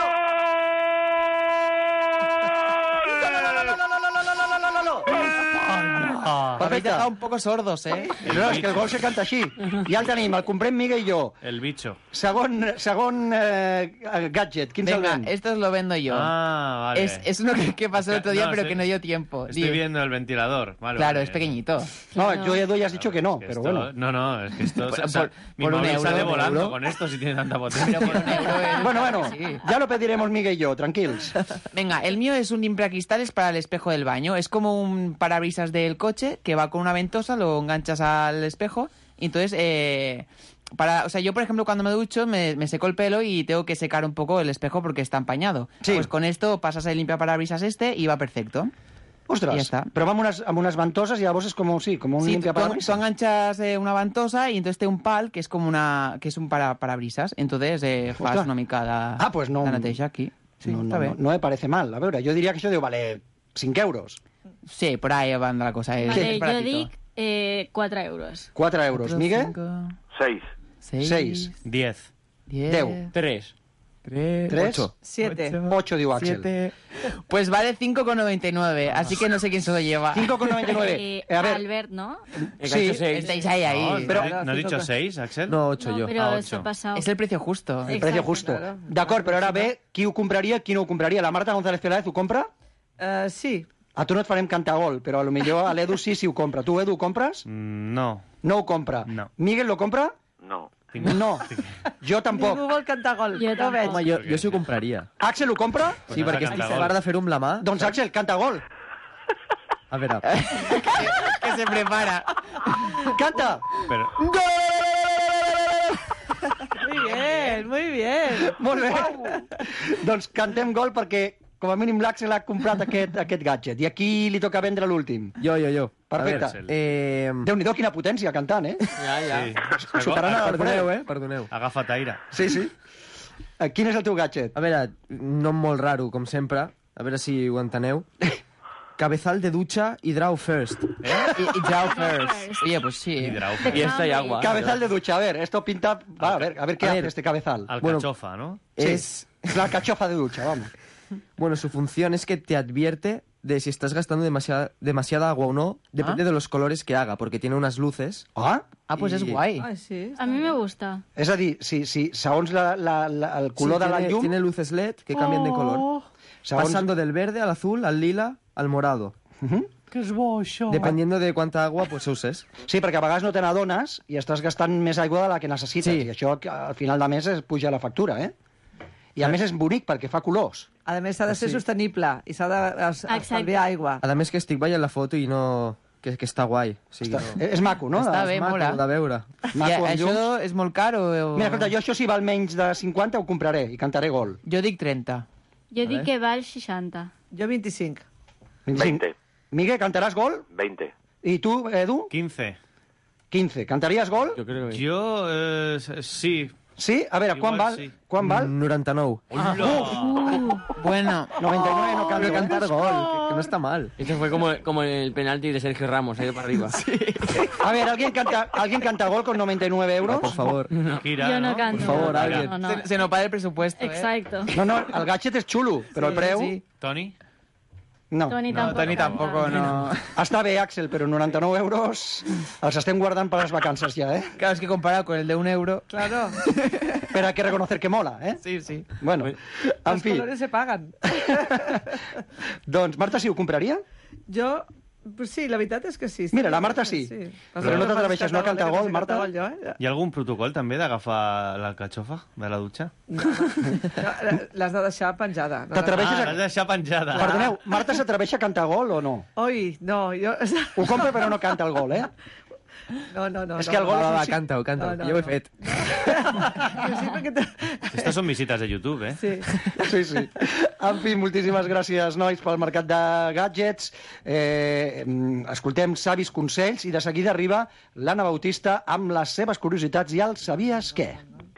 Habéis dejado un poco sordos, eh? No, és que el gol se canta així. Ja el tenim, el comprem Miguel i jo. El bicho. Segon, segon eh, gadget, quin se'l Venga, ven? esto lo vendo yo. Ah, vale. Es, es uno que, que pasó el otro día, No, pero estoy- que no dio tiempo. Estoy Di- viendo el ventilador. Vale, Claro, vale. es pequeñito. No, yo Edu ya has dicho que no, Que pero esto- bueno. No, no, es que esto... Por- o sea, por- mi por un móvil euro, sale un volando euro. con esto si tiene tanta potencia. Bueno, bueno, ya lo pediremos Miguel y yo, tranquilos. Venga, el mío es un limpiacristales para el espejo del baño. Es como un parabrisas del coche que va con una ventosa, lo enganchas al espejo y entonces... Eh, para, o sea, yo, por ejemplo, cuando me ducho me, me seco el pelo y tengo que secar un poco el espejo porque está empañado. Sí. Pues con esto pasas el limpiaparabrisas este y va perfecto. Ostres, I ja està. però va amb unes, amb unes ventoses i llavors és com, sí, com un Sí, tú, limpiaparabrisas. tú enganchas eh, una ventosa y entonces te un pal que es como una que es un para, parabrisas. Entonces eh, fas Ostres. una mica de, Ah, pues no. de neteja aquí. Sí, no, està no, bé. no, no me parece mal. A veure, jo diria que això deu valer cinc euros. Sí, por ahí va la cosa. Es, Vale, es jo baratito. dic eh, quatre euros. quatre euros. Miguel? Seis. Seis. Seis. Diez. Diez. Deu. Tres. Tres. Tres. Ocho. Siete. Ocho, diu Axel. Siete. Pues vale cinco con noventa y nueve, así que no sé quién se lo lleva. cinco con noventa y nueve. Eh, Eh, a ver, Albert, ¿no? sí, Estáis ahí, ahí. No, Pero- ¿no, ¿no he dicho seis, Axel? No, ocho No, yo. però Ah, s'ha ocho. passat. Es el precio justo. el Exacte, precio justo. claro. D'acord, però ara ve qui ho compraria, qui no ho compraria. La Marta González Peláez ho compra? Eh, sí. A tu no et farem cantar gol, però a lo millor a l'Edu sí, sí ho compra. Tu, Edu, ho compres? Mm, No. No ho compra. No. Miguel lo compra? No. No. Jo Ningú tampoc. vol cantar gol. Jo no tampoc. veig. Home, jo, jo sí ho compraria. Axel ho compra? Pues Sí, no s'ha perquè cantat a gol. part de fer-ho amb la mà... Doncs Axel, canta gol. A veure... Que se prepara. Canta! Pero, Muy bien, muy bien. Molt bé. Doncs cantem gol perquè com a mínim l'Axel ha comprat aquest, aquest gadget. I aquí li toca vendre l'últim. Jo, jo, jo. Perfecte. A veure, eh... Déu-n'hi-do, quina potència cantant, eh? Ja, ja. sí. Superant el Perdoneu, Fred. eh? Perdoneu. Agafa't aire. Sí, sí. Eh, Quin és el teu gadget? A veure, nom molt raro, com sempre. A veure si ho enteneu. Cabezal de ducha y draw first. Y, y draw first. Oye, pues sí. Hidrau. Y esta y agua. Cabezal de ducha. A ver, esto pinta... Va, a ver, a ver qué A hace ver. este cabezal. Alcachofa, ¿no? Sí, Es... es la alcachofa de ducha, vamos. Bueno, su función es que te advierte de si estás gastando demasiada, demasiada agua o no, depende Ah. de los colores que haga, porque tiene unas luces. Ah? Ah, pues es Y- guay. Ai, sí. A mi me gusta. És a dir, si, si segons la, la, la, el color Sí, de la tiene, llum... tiene luces L E D que cambian de color. Segons... Pasando del verde al azul, al lila, al morado. Que és bo, això. Dependiendo de cuánta agua pues uses. Sí, perquè a vegades no te n'adones i estàs gastant més aigua de la que necessites. Sí. I això al final de mes es puja la factura, eh? I a més és bonic perquè fa colors. A més, s'ha de ser Sí. sostenible i s'ha d'estalviar aigua. A més que estic veient la foto i no... Que, que està guai. O sigui, Està, no... és maco, no? Està És bé, maco. mola. de veure. I Maco, amb això llums. és molt caro. O... Mira, escolta, jo això si val menys de cinquanta ho compraré i cantaré gol. Jo dic trenta. Jo dic que val seixanta. Jo vint-i-cinc. Veinte. Miguel, ¿cantaràs gol? Veinte. ¿Y tú, Edu? Quince. quince. ¿Cantarías gol? Yo creo que... Yo, eh, sí. Sí? A veure, quan Igual val? sí. Quan val? noranta-nou. Uh, Bueno, noventa y nueve no canto. Pero cantar gol, que, que no está mal. Esto fue como, como el penalti de Sergio Ramos, ha ido para arriba. A ver, ¿alguien canta, ¿alguien canta gol con noventa y nueve euros? Ah, por favor. Kira, jo no canto. Por favor, no, alguien. no, no. se, se nos va el presupuesto. ¿eh? Exacto. No, no, el gadget és xulo, però el Sí, preu... sí. Toni? No. Toni No, tampoc. Toni tampoc no... Està bé, Axel, però noranta-nou euros els estem guardant per les vacances ja, eh? Claro, es que comparado con el de un euro... Claro. Pero hay que reconocer que mola, eh? Sí, sí. Bueno, en Los fi. colores se pagan. Doncs, Marta, sí, ho compraria? Jo... Pues sí, la veritat és que sí. Mira, la Marta sí. Però no t'atreveixes no a cantar gol, Marta? Gol, jo, eh? Hi ha algun protocol també d'agafar l'alcatxofa de la dutxa? L'has de deixar penjada. No, T'atreveixes Ah, a... l'has de deixar penjada. Perdoneu, Marta s'atreveix a cantar gol o no? Oi, no, jo... Ho compra però no canta el gol, eh? No, no, no. És que el gol Va, és un va, sí- canta-ho, canta-ho. No, no, Jo ho he no. fet. Jo sí, perquè te... Aquestes són visites de YouTube, eh? Sí. Sí, sí. En fi, moltíssimes gràcies, nois, pel mercat de gadgets. Eh, mm, escoltem savis consells i de seguida arriba l'Anna Bautista amb les seves curiositats i el sabies què?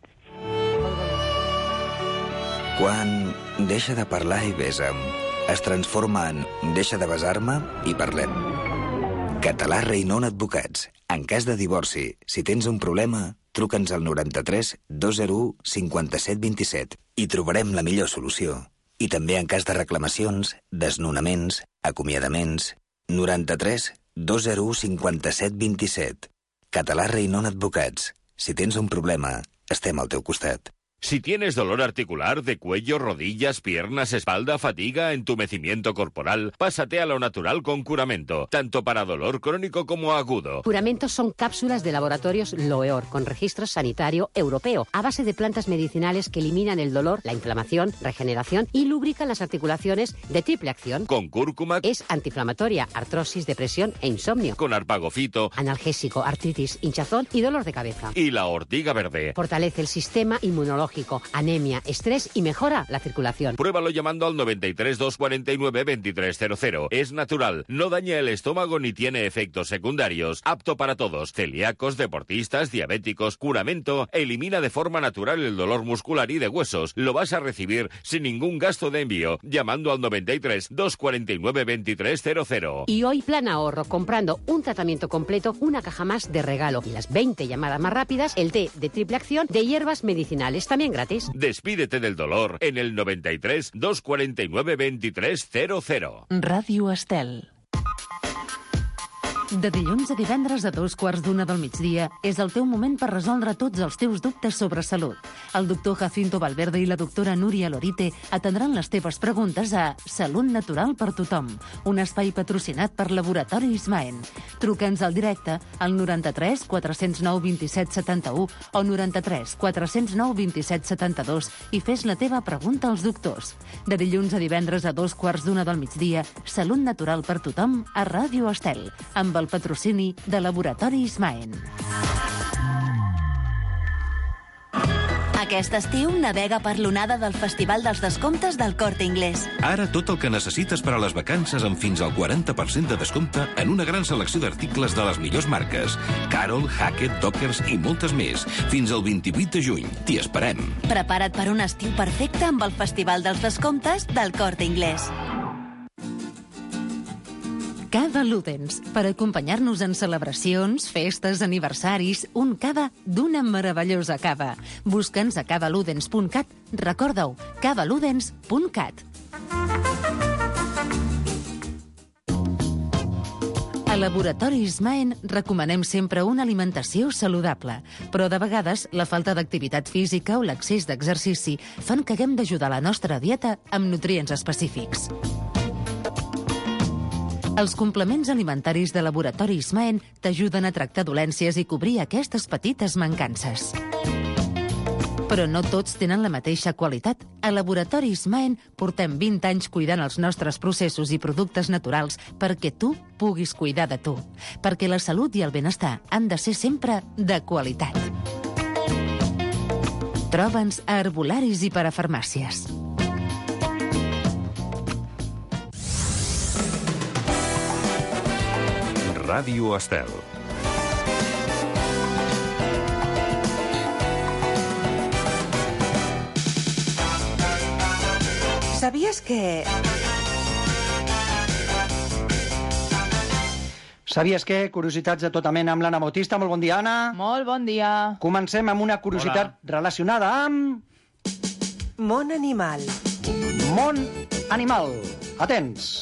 Quan deixa de parlar i besa'm, es transforma en deixa de besar-me i parlem. Català Reinon Advocats. En cas de divorci, si tens un problema, truca'ns al noranta-tres dos zero u cinquanta-set vint-i-set i trobarem la millor solució. I també en cas de reclamacions, desnonaments, acomiadaments... noranta-tres dos zero u cinquanta-set vint-i-set. Català Reinon Advocats. Si tens un problema, estem al teu costat. Si tienes dolor articular de cuello, rodillas, piernas, espalda, fatiga, entumecimiento corporal, pásate a lo natural con Curamento, tanto para dolor crónico como agudo. Curamento son cápsulas de laboratorios Loeor, con registro sanitario europeo, a base de plantas medicinales que eliminan el dolor, la inflamación, regeneración y lubrican las articulaciones de triple acción. Con cúrcuma, Es antiinflamatoria, artrosis, depresión e insomnio. con arpagofito Analgésico, artritis, hinchazón y dolor de cabeza. y la ortiga verde. Fortalece el sistema inmunológico, anemia, estrés y mejora la circulación. Pruébalo llamando al noventa y tres dos cuarenta y nueve veintitrés cero cero. Es natural, no daña el estómago ni tiene efectos secundarios. Apto para todos, celíacos, deportistas, diabéticos. Curamento elimina de forma natural el dolor muscular y de huesos. Lo vas a recibir sin ningún gasto de envío, llamando al noventa y tres dos cuarenta y nueve veintitrés cero cero. Y hoy plan ahorro, comprando un tratamiento completo, una caja más de regalo. Y las veinte llamadas más rápidas, el té de triple acción de hierbas medicinales, también gratis. Despídete del dolor en el noventa y tres dos cuarenta y nueve veintitrés cero cero. Ràdio Estel. De dilluns a divendres a dos quarts d'una del migdia és el teu moment per resoldre tots els teus dubtes sobre salut. El doctor Jacinto Valverde i la doctora Núria Lorite atendran les teves preguntes a Salut Natural per Tothom, un espai patrocinat per Laboratori Ismaen. Truca'ns al directe al noranta-tres quatre zero nou vint set setanta-u o noranta-tres quatre zero nou vint set setanta-dos i fes la teva pregunta als doctors. De dilluns a divendres a dos quarts d'una del migdia, Salut Natural per Tothom a Ràdio Estel, amb el patrocini de Laboratori Ismaen. Aquest estiu navega per l'onada del Festival dels Descomptes del Corte Inglés. Ara tot el que necessites per a les vacances amb fins al quaranta per cent de descompte en una gran selecció d'articles de les millors marques. Carol, Hackett, Dockers i moltes més. Fins al vint-i-vuit de juny. T'hi esperem. Prepara't per un estiu perfecte amb el Festival dels Descomptes del Corte Inglés. Cava Ludens, per acompanyar-nos en celebracions, festes, aniversaris, un cava d'una meravellosa cava. Busca'ns a cava ludens punt cat. Recorda-ho, cava ludens punt cat. A Laboratori Ismaen recomanem sempre una alimentació saludable, però de vegades la falta d'activitat física o l'excés d'exercici fan que haguem d'ajudar la nostra dieta amb nutrients específics. Els complements alimentaris de Laboratori Ismaen t'ajuden a tractar dolències i cobrir aquestes petites mancances. Però no tots tenen la mateixa qualitat. A Laboratori Ismaen portem vint anys cuidant els nostres processos i productes naturals perquè tu puguis cuidar de tu. Perquè la salut i el benestar han de ser sempre de qualitat. Troba'ns a herbolaris i parafarmàcies. Ràdio Estel. ¿Sabías que... Sabies què? Curiositats de tota mena amb l'Anna Bautista. Molt bon dia, Anna. Molt bon dia. Comencem amb una curiositat Hola. relacionada amb... Món animal. Món animal. Atents.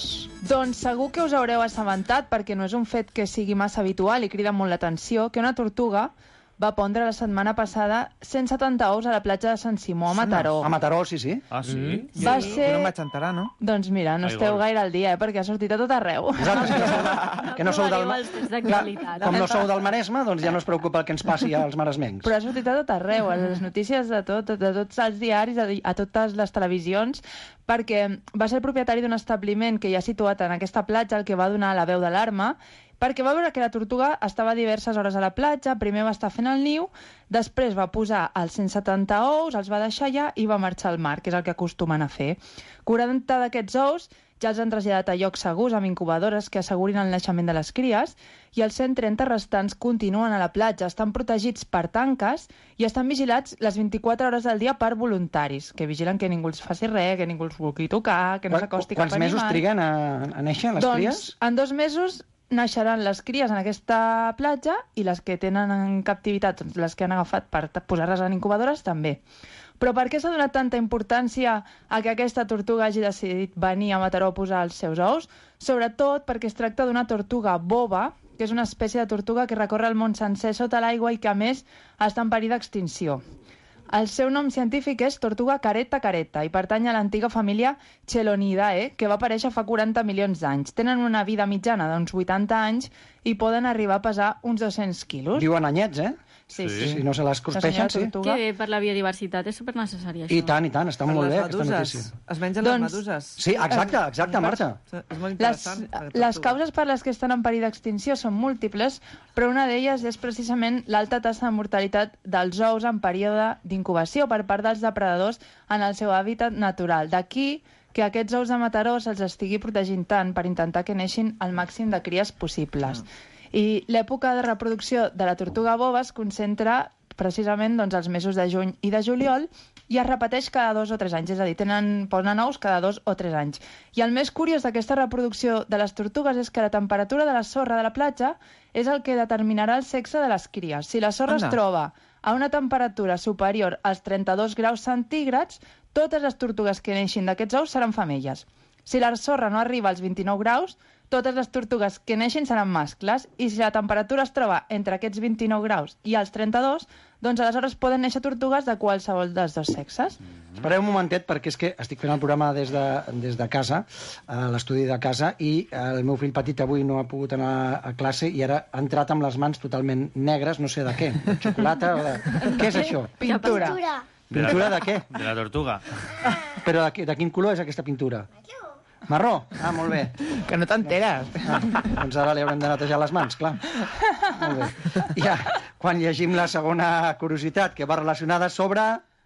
Doncs segur que us haureu assabentat, perquè no és un fet que sigui massa habitual i crida molt l'atenció, que una tortuga va pondre la setmana passada cent setanta ous a la platja de Sant Simó, a Mataró. A Mataró, sí, sí. Ah, sí? Mm. Va ser... Jo no em vaig enterar, no? Doncs mira, no Ai, esteu gol. gaire al dia, eh, perquè ha sortit a tot arreu. Vosaltres que no sou, de... que no sou del... Clar, com no sou del Maresme, doncs ja no us preocupa el que ens passi als maresmencs. Però ha sortit a tot arreu, a les notícies de tot, de tots els diaris, a, a totes les televisions, perquè va ser el propietari d'un establiment que hi ha situat en aquesta platja, el que va donar la veu d'alarma, perquè va veure que la tortuga estava diverses hores a la platja, primer va estar fent el niu, després va posar els cent setanta ous, els va deixar allà i va marxar al mar, que és el que acostumen a fer. quaranta d'aquests ous ja els han traslladat a llocs segurs amb incubadores que assegurin el naixement de les cries i els cent trenta restants continuen a la platja, estan protegits per tanques i estan vigilats les vint-i-quatre hores del dia per voluntaris, que vigilen que ningú els faci res, que ningú els vulgui tocar, que no s'acosti cap Quants animal. mesos triguen a, a néixer les doncs, cries? en dos mesos naixeran les cries en aquesta platja i les que tenen en captivitat, doncs les que han agafat per posar-les en incubadores, també. Però per què s'ha donat tanta importància a que aquesta tortuga hagi decidit venir a Mataró a posar els seus ous? Sobretot perquè es tracta d'una tortuga boba, que és una espècie de tortuga que recorre el món sencer sota l'aigua i que, a més, està en perill d'extinció. El seu nom científic és tortuga careta careta i pertany a l'antiga família Chelonidae, que va aparèixer fa quaranta milions d'anys. Tenen una vida mitjana d'uns vuitanta anys i poden arribar a pesar uns dos-cents quilos. Viuen anyets, eh? Sí, sí. Si no se les cruspeixen, sí. Que bé, per la biodiversitat és supernecessari, això. I tant, i tant, està Per molt les bé aquesta meduses. notícia. Es mengen Doncs- les meduses. Sí, exacte, exacte, Marta. És molt Les, interessant. les causes per les que estan en perill d'extinció són múltiples, però una d'elles és precisament l'alta tassa de mortalitat dels ous en període d'incubació per part dels depredadors en el seu hàbitat natural. D'aquí que aquests ous de Mataró se'ls estigui protegint tant per intentar que neixin el màxim de cries possibles. I l'època de reproducció de la tortuga boba es concentra precisament doncs, els mesos de juny i de juliol i es repeteix cada dos o tres anys, és a dir, tenen, posen ous cada dos o tres anys. I el més curiós d'aquesta reproducció de les tortugues és que la temperatura de la sorra de la platja és el que determinarà el sexe de les cries. Si la sorra Anda. es troba a una temperatura superior als trenta-dos graus centígrads, totes les tortugues que neixin d'aquests ous seran femelles. Si la sorra no arriba als vint-i-nou graus, totes les tortugues que neixin seran mascles, i si la temperatura es troba entre aquests vint-i-nou graus i els trenta-dos, doncs aleshores poden néixer tortugues de qualsevol dels dos sexes. Espereu un momentet, perquè és que estic fent el programa des de, des de casa, a l'estudi de casa, i el meu fill petit avui no ha pogut anar a classe i ara ha entrat amb les mans totalment negres, no sé de què, de xocolata o de... Què és això? Pintura. Pintura de què? De la tortuga. Però de, de quin color és aquesta pintura? Marró? Ah, molt bé. Que no t'enteres. Ah, doncs ara li haurem de netejar les mans, clar. Molt bé. Ja, quan llegim la segona curiositat, que va relacionada sobre...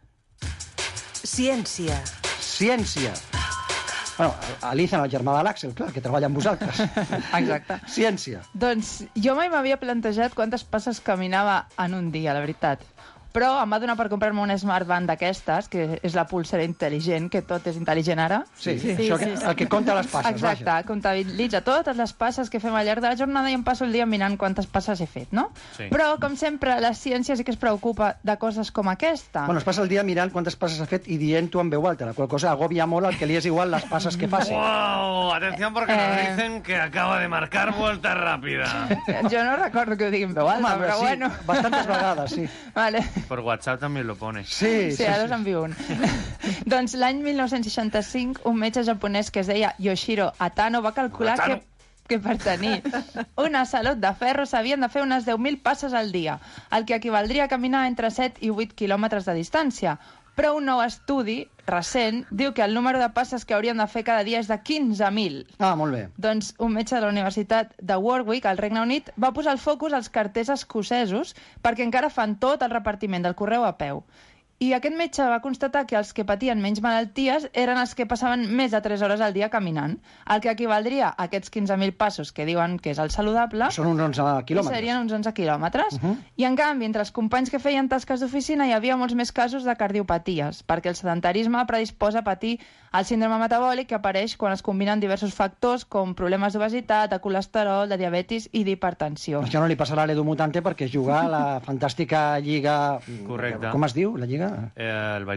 Ciència. Ciència. Bueno, Alicia, el germà de l'Àxel, clar, que treballa amb vosaltres. Exacte. Ciència. Doncs jo mai m'havia plantejat quantes passes caminava en un dia, la veritat. Però em va donar per comprar-me un smartband d'aquestes, que és la pulsera intel·ligent, que tot és intel·ligent ara. Sí, sí, això que, el que compta les passes, Exacte, vaja. comptabilitza totes les passes que fem al llarg de la jornada i em passo el dia mirant quantes passes he fet, no? Sí. Però, com sempre, la ciència sí que es preocupa de coses com aquesta. Bueno, es passa el dia mirant quantes passes ha fet i dient-ho en veu alta, la qual cosa agobia molt al que li és igual les passes que faci. ¡Wow! Atención porque Eh. nos dicen que acaba de marcar vuelta rápida. Jo no recordo que ho digui en veu alta, Home, però sí, bueno. bastantes vegades, sí. Vale. Por WhatsApp también lo pone. Sí, Sí, ara us envio un. Doncs l'any mil nou-cents seixanta-cinc, un metge japonès que es deia Yoshiro Atano va calcular Atano. que, que per tenir una salut de ferro s'havien de fer unes deu mil passes al dia, el que equivaldria a caminar entre set i vuit quilòmetres de distància. Però un nou estudi recent diu que el número de passes que haurien de fer cada dia és de quinze mil. Ah, molt bé. Doncs un metge de la Universitat de Warwick, al Regne Unit, va posar el focus als carters escocesos perquè encara fan tot el repartiment del correu a peu. I aquest metge va constatar que els que patien menys malalties eren els que passaven més de tres hores al dia caminant, el que equivaldria a aquests quinze mil passos que diuen que és el saludable. Són uns onze quilòmetres. Serien uns onze quilòmetres. Uh -huh. I, en canvi, entre els companys que feien tasques d'oficina hi havia molts més casos de cardiopaties, perquè el sedentarisme predisposa a patir el síndrome metabòlic, que apareix quan es combinen diversos factors com problemes d'obesitat, de colesterol, de diabetis i d'hipertensió. Això no li passarà a l'Edu Mutante perquè juga a la fantàstica lliga... Correcte. Com es diu, la lliga? Eh, el Valldor.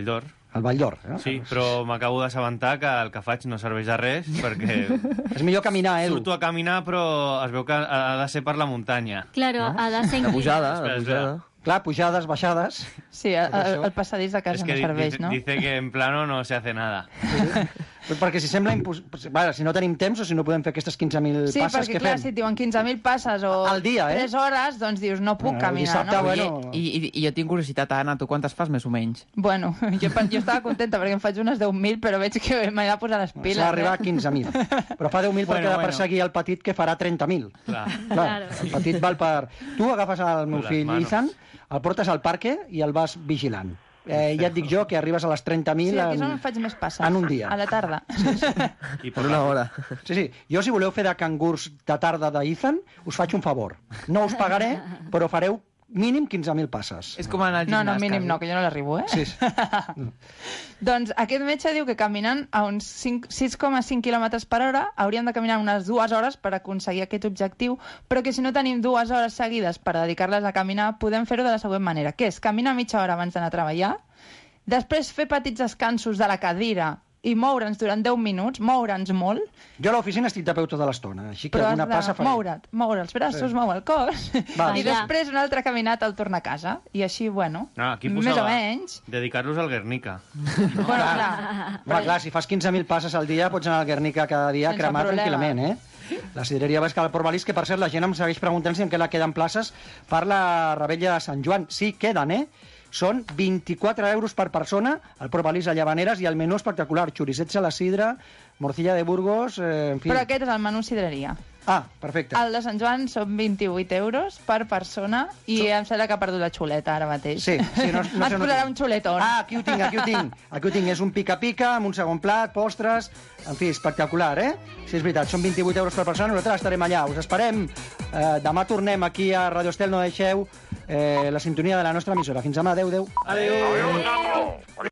al Vall d'Or. Eh? Sí, però m'acabo d'assabentar que el que faig no serveix de res, perquè... És millor caminar, Edu. Surto a caminar, però es veu que ha de ser per la muntanya. Claro, ha de ser... La pujada, Espera, la espera. pujada. Clar, pujades, baixades... Sí, el, el, el passadís de casa Es que no serveix, dice, no? dice que en plano no se hace nada. Perquè si sembla impos... Vale, si no tenim temps o si no podem fer aquestes quinze mil Sí, passes perquè que clar, fem. si et diuen quinze mil passes o Al dia, eh? tres hores, doncs dius, no puc Bueno, caminar, dissabte, no? bueno. I, i, I jo tinc curiositat, Anna, tu quantes fas més o menys? Bueno, jo, jo estava contenta perquè em faig unes deu mil, però veig que m'he de posar les piles. S'ha d'arribar eh? a quinze mil. Però fa deu mil perquè Bueno, ha de bueno. perseguir el petit que farà trenta mil. Clar. Clar, el petit val per... Tu agafes el meu Les fill manos. Ethan, el portes al parque i el vas vigilant. Eh, ja et dic jo que arribes a les trenta mil Sí, aquí és en... on em faig més passes. en un dia. A la tarda. I Per una hora. Sí, sí. Jo, si voleu fer de cangurs de tarda d'Ethan, us faig un favor. No us pagaré, però fareu mínim quinze mil passes. És com anar al No, gimnàs. no, mínim quasi. no, que jo no l'arribo, eh? Sí, sí. Doncs aquest metge diu que caminant a uns sis coma cinc quilòmetres per hora hauríem de caminar unes dues hores per aconseguir aquest objectiu, però que si no tenim dues hores seguides per dedicar-les a caminar, podem fer-ho de la següent manera, que és caminar mitja hora abans d'anar a treballar, després fer petits descansos de la cadira i moure'ns durant deu minuts, moure'ns molt, Jo a l'oficina estic de peu tota l'estona, així que però has alguna de passa faré. moure't, moure els braços, Sí. moure el cos, Val. i després una altra caminata al tornar a casa. I així, bueno, No, aquí més posava o menys. dedicar-los al Guernica. Bueno, clar, Home, clar, si fas quinze mil passes al dia pots anar al Guernica cada dia a Sense cremar problema. tranquil·lament, eh? La sidreria Basca del Port Balís, que per cert la gent em segueix preguntant si encara queden places per la rebella de Sant Joan. Sí, queden, eh? Són vint-i-quatre euros per persona, el Port Balís a Llavaneres, i el menú espectacular, xoricets a la sidra, morcilla de Burgos, eh, en fi... però aquest és el menú sidreria. Ah, perfecte. El de Sant Joan són vint-i-vuit euros per persona i em sembla que ha perdut la xuleta ara mateix. Sí, sí, no, no Es sé, no posarà tinc. un xuletón. Ah, aquí ho tinc, aquí ho tinc. Aquí ho tinc, és un pica-pica amb un segon plat, postres, en fi, espectacular, eh? Sí, és veritat, són vint-i-vuit euros per persona, nosaltres estarem allà, us esperem. Eh, demà tornem aquí a Radio Estel, no deixeu eh, la sintonia de la nostra emissora. Fins demà, adeu, adeu. Adéu. Adiós, Nacho.